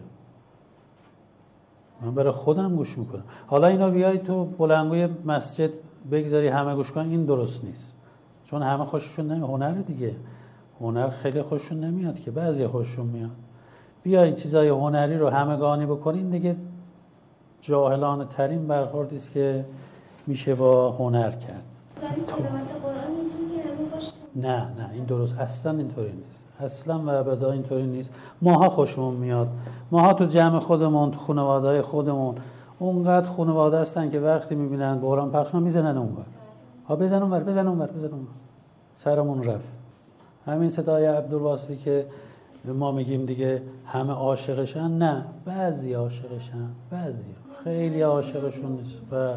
من برای خودم گوش میکنم. حالا اینا بیای تو بلندگوی مسجد بگذاری همه گوش کنن، این درست نیست، چون همه خوششون نمیاد. هنر دیگه، هنر خیلی خوششون نمیاد که، بعضی خوششون میاد. بیای چیزای هنری رو همگانی بکنین دیگه جاهلانه ترین برخوردی است که میشه با هنر کرد. نه این درست اصلا اینطوری نیست، اصلا و ابدا اینطوری نیست. ماها خوشمون میاد، ماها تو جمع خودمون، تو خانواده‌های خودمون اونقدر خانواده هستن که وقتی میبینن قرآن پخش میزنن اونور، ها بزن اونور، سرمون رفت. همین صدای عبدالواسطی که ما میگیم دیگه همه عاشقشن، نه بعضی عاشقشن، بعضی خیلی عاشقشون نیست. بله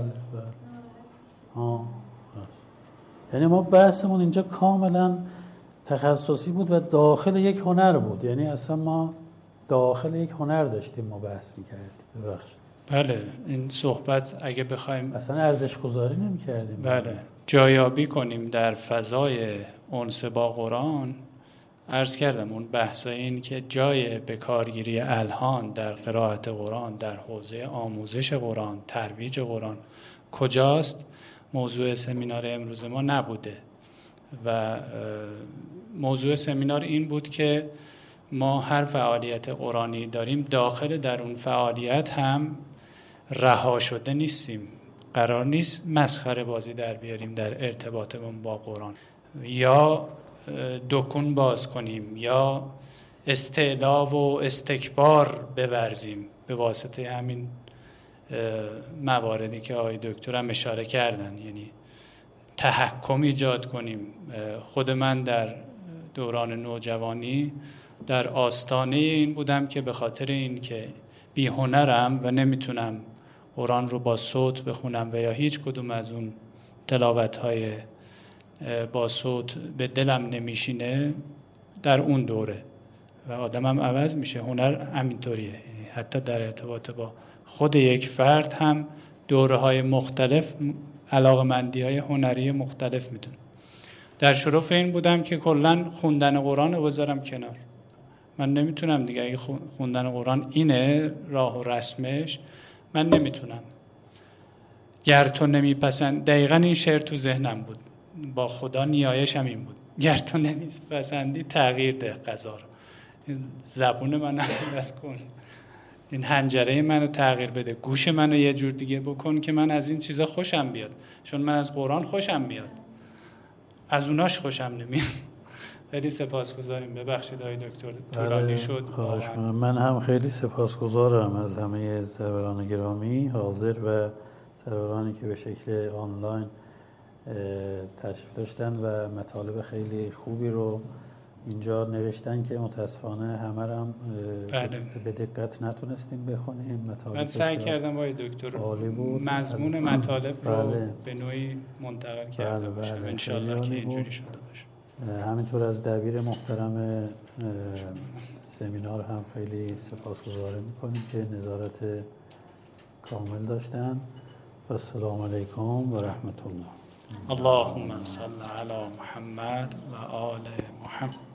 یعنی ما بحثمون اینجا کاملا تخصصی بود و داخل یک هنر بود، یعنی اصلا ما داخل یک هنر داشتیم ما بحث میکردیم. ببخشید. بله این صحبت اگه بخوایم اصلا ارزش گذاری نمیکردیم، بله جایابی کنیم در فضای انس با قرآن. عرض کردم اون بحث این که جای بکارگیری الهان در قرائت قرآن، در حوزه آموزش قرآن، ترویج قرآن کجاست، موضوع سمینار امروز ما نبوده. و موضوع سمینار این بود که ما هر فعالیت قرآنی داریم، داخل در اون فعالیت هم رها شده نیستیم. قرار نیست مسخره بازی در بیاریم در ارتباطمون با قرآن، یا دکون باز کنیم یا استعلا و استکبار بورزیم به واسطه همین مواردی که آقای دکتر هم اشاره کردن، یعنی تحکم ایجاد کنیم. خود من در دوران نوجوانی در آستانه این بودم که به خاطر این که بی هنرم و نمیتونم قرآن رو با صوت بخونم و یا هیچ کدوم از اون تلاوت‌های با صوت به دلم نمیشینه در اون دوره و آدمم عوض میشه. هنر همینطوریه، حتی در ارتباط با خود یک فرد هم دوره‌های مختلف علاقه‌مندی‌های هنری مختلف میدونه. در شرف این بودم که کلاً خوندن قرآن رو بذارم کنار. من نمیتونم دیگه، اگه خوندن قرآن اینه راه و رسمش، من نمیتونم. گر تو نمیپسند، دقیقاً این شعر تو ذهنم بود، با خدا نیایش هم این بود، گر تو نمیپسندی تغییر ده قضا رو. زبون من عوض کن، این حنجره منو تغییر بده، گوش منو یه جور دیگه بکن که من از این چیزا خوشم بیاد، چون من از قرآن خوشم بیاد. از اوناش خوشم نمیاد. خیلی سپاسگزاریم. ببخشید آقای دکتر طولانی شد. خواهش می‌کنم. من هم خیلی سپاسگزارم از همه سروران گرامی حاضر و سرورانی که به شکل آنلاین تشریف داشتن و مطالب خیلی خوبی رو اینجا نوشتن که متاسفانه همه هم به دقت نتونستیم بخونیم. مطالب من سعی کردم با دکتر مضمون مطالب رو به نوعی منتقل کردم باشم. انشالله که اینجوری شده باشه. همینطور از دبیر محترم سمینار هم خیلی سپاسگزاری میکنیم که نظارت کامل داشتن. و السلام علیکم و رحمت الله. اللهم صل علی محمد و آل محمد.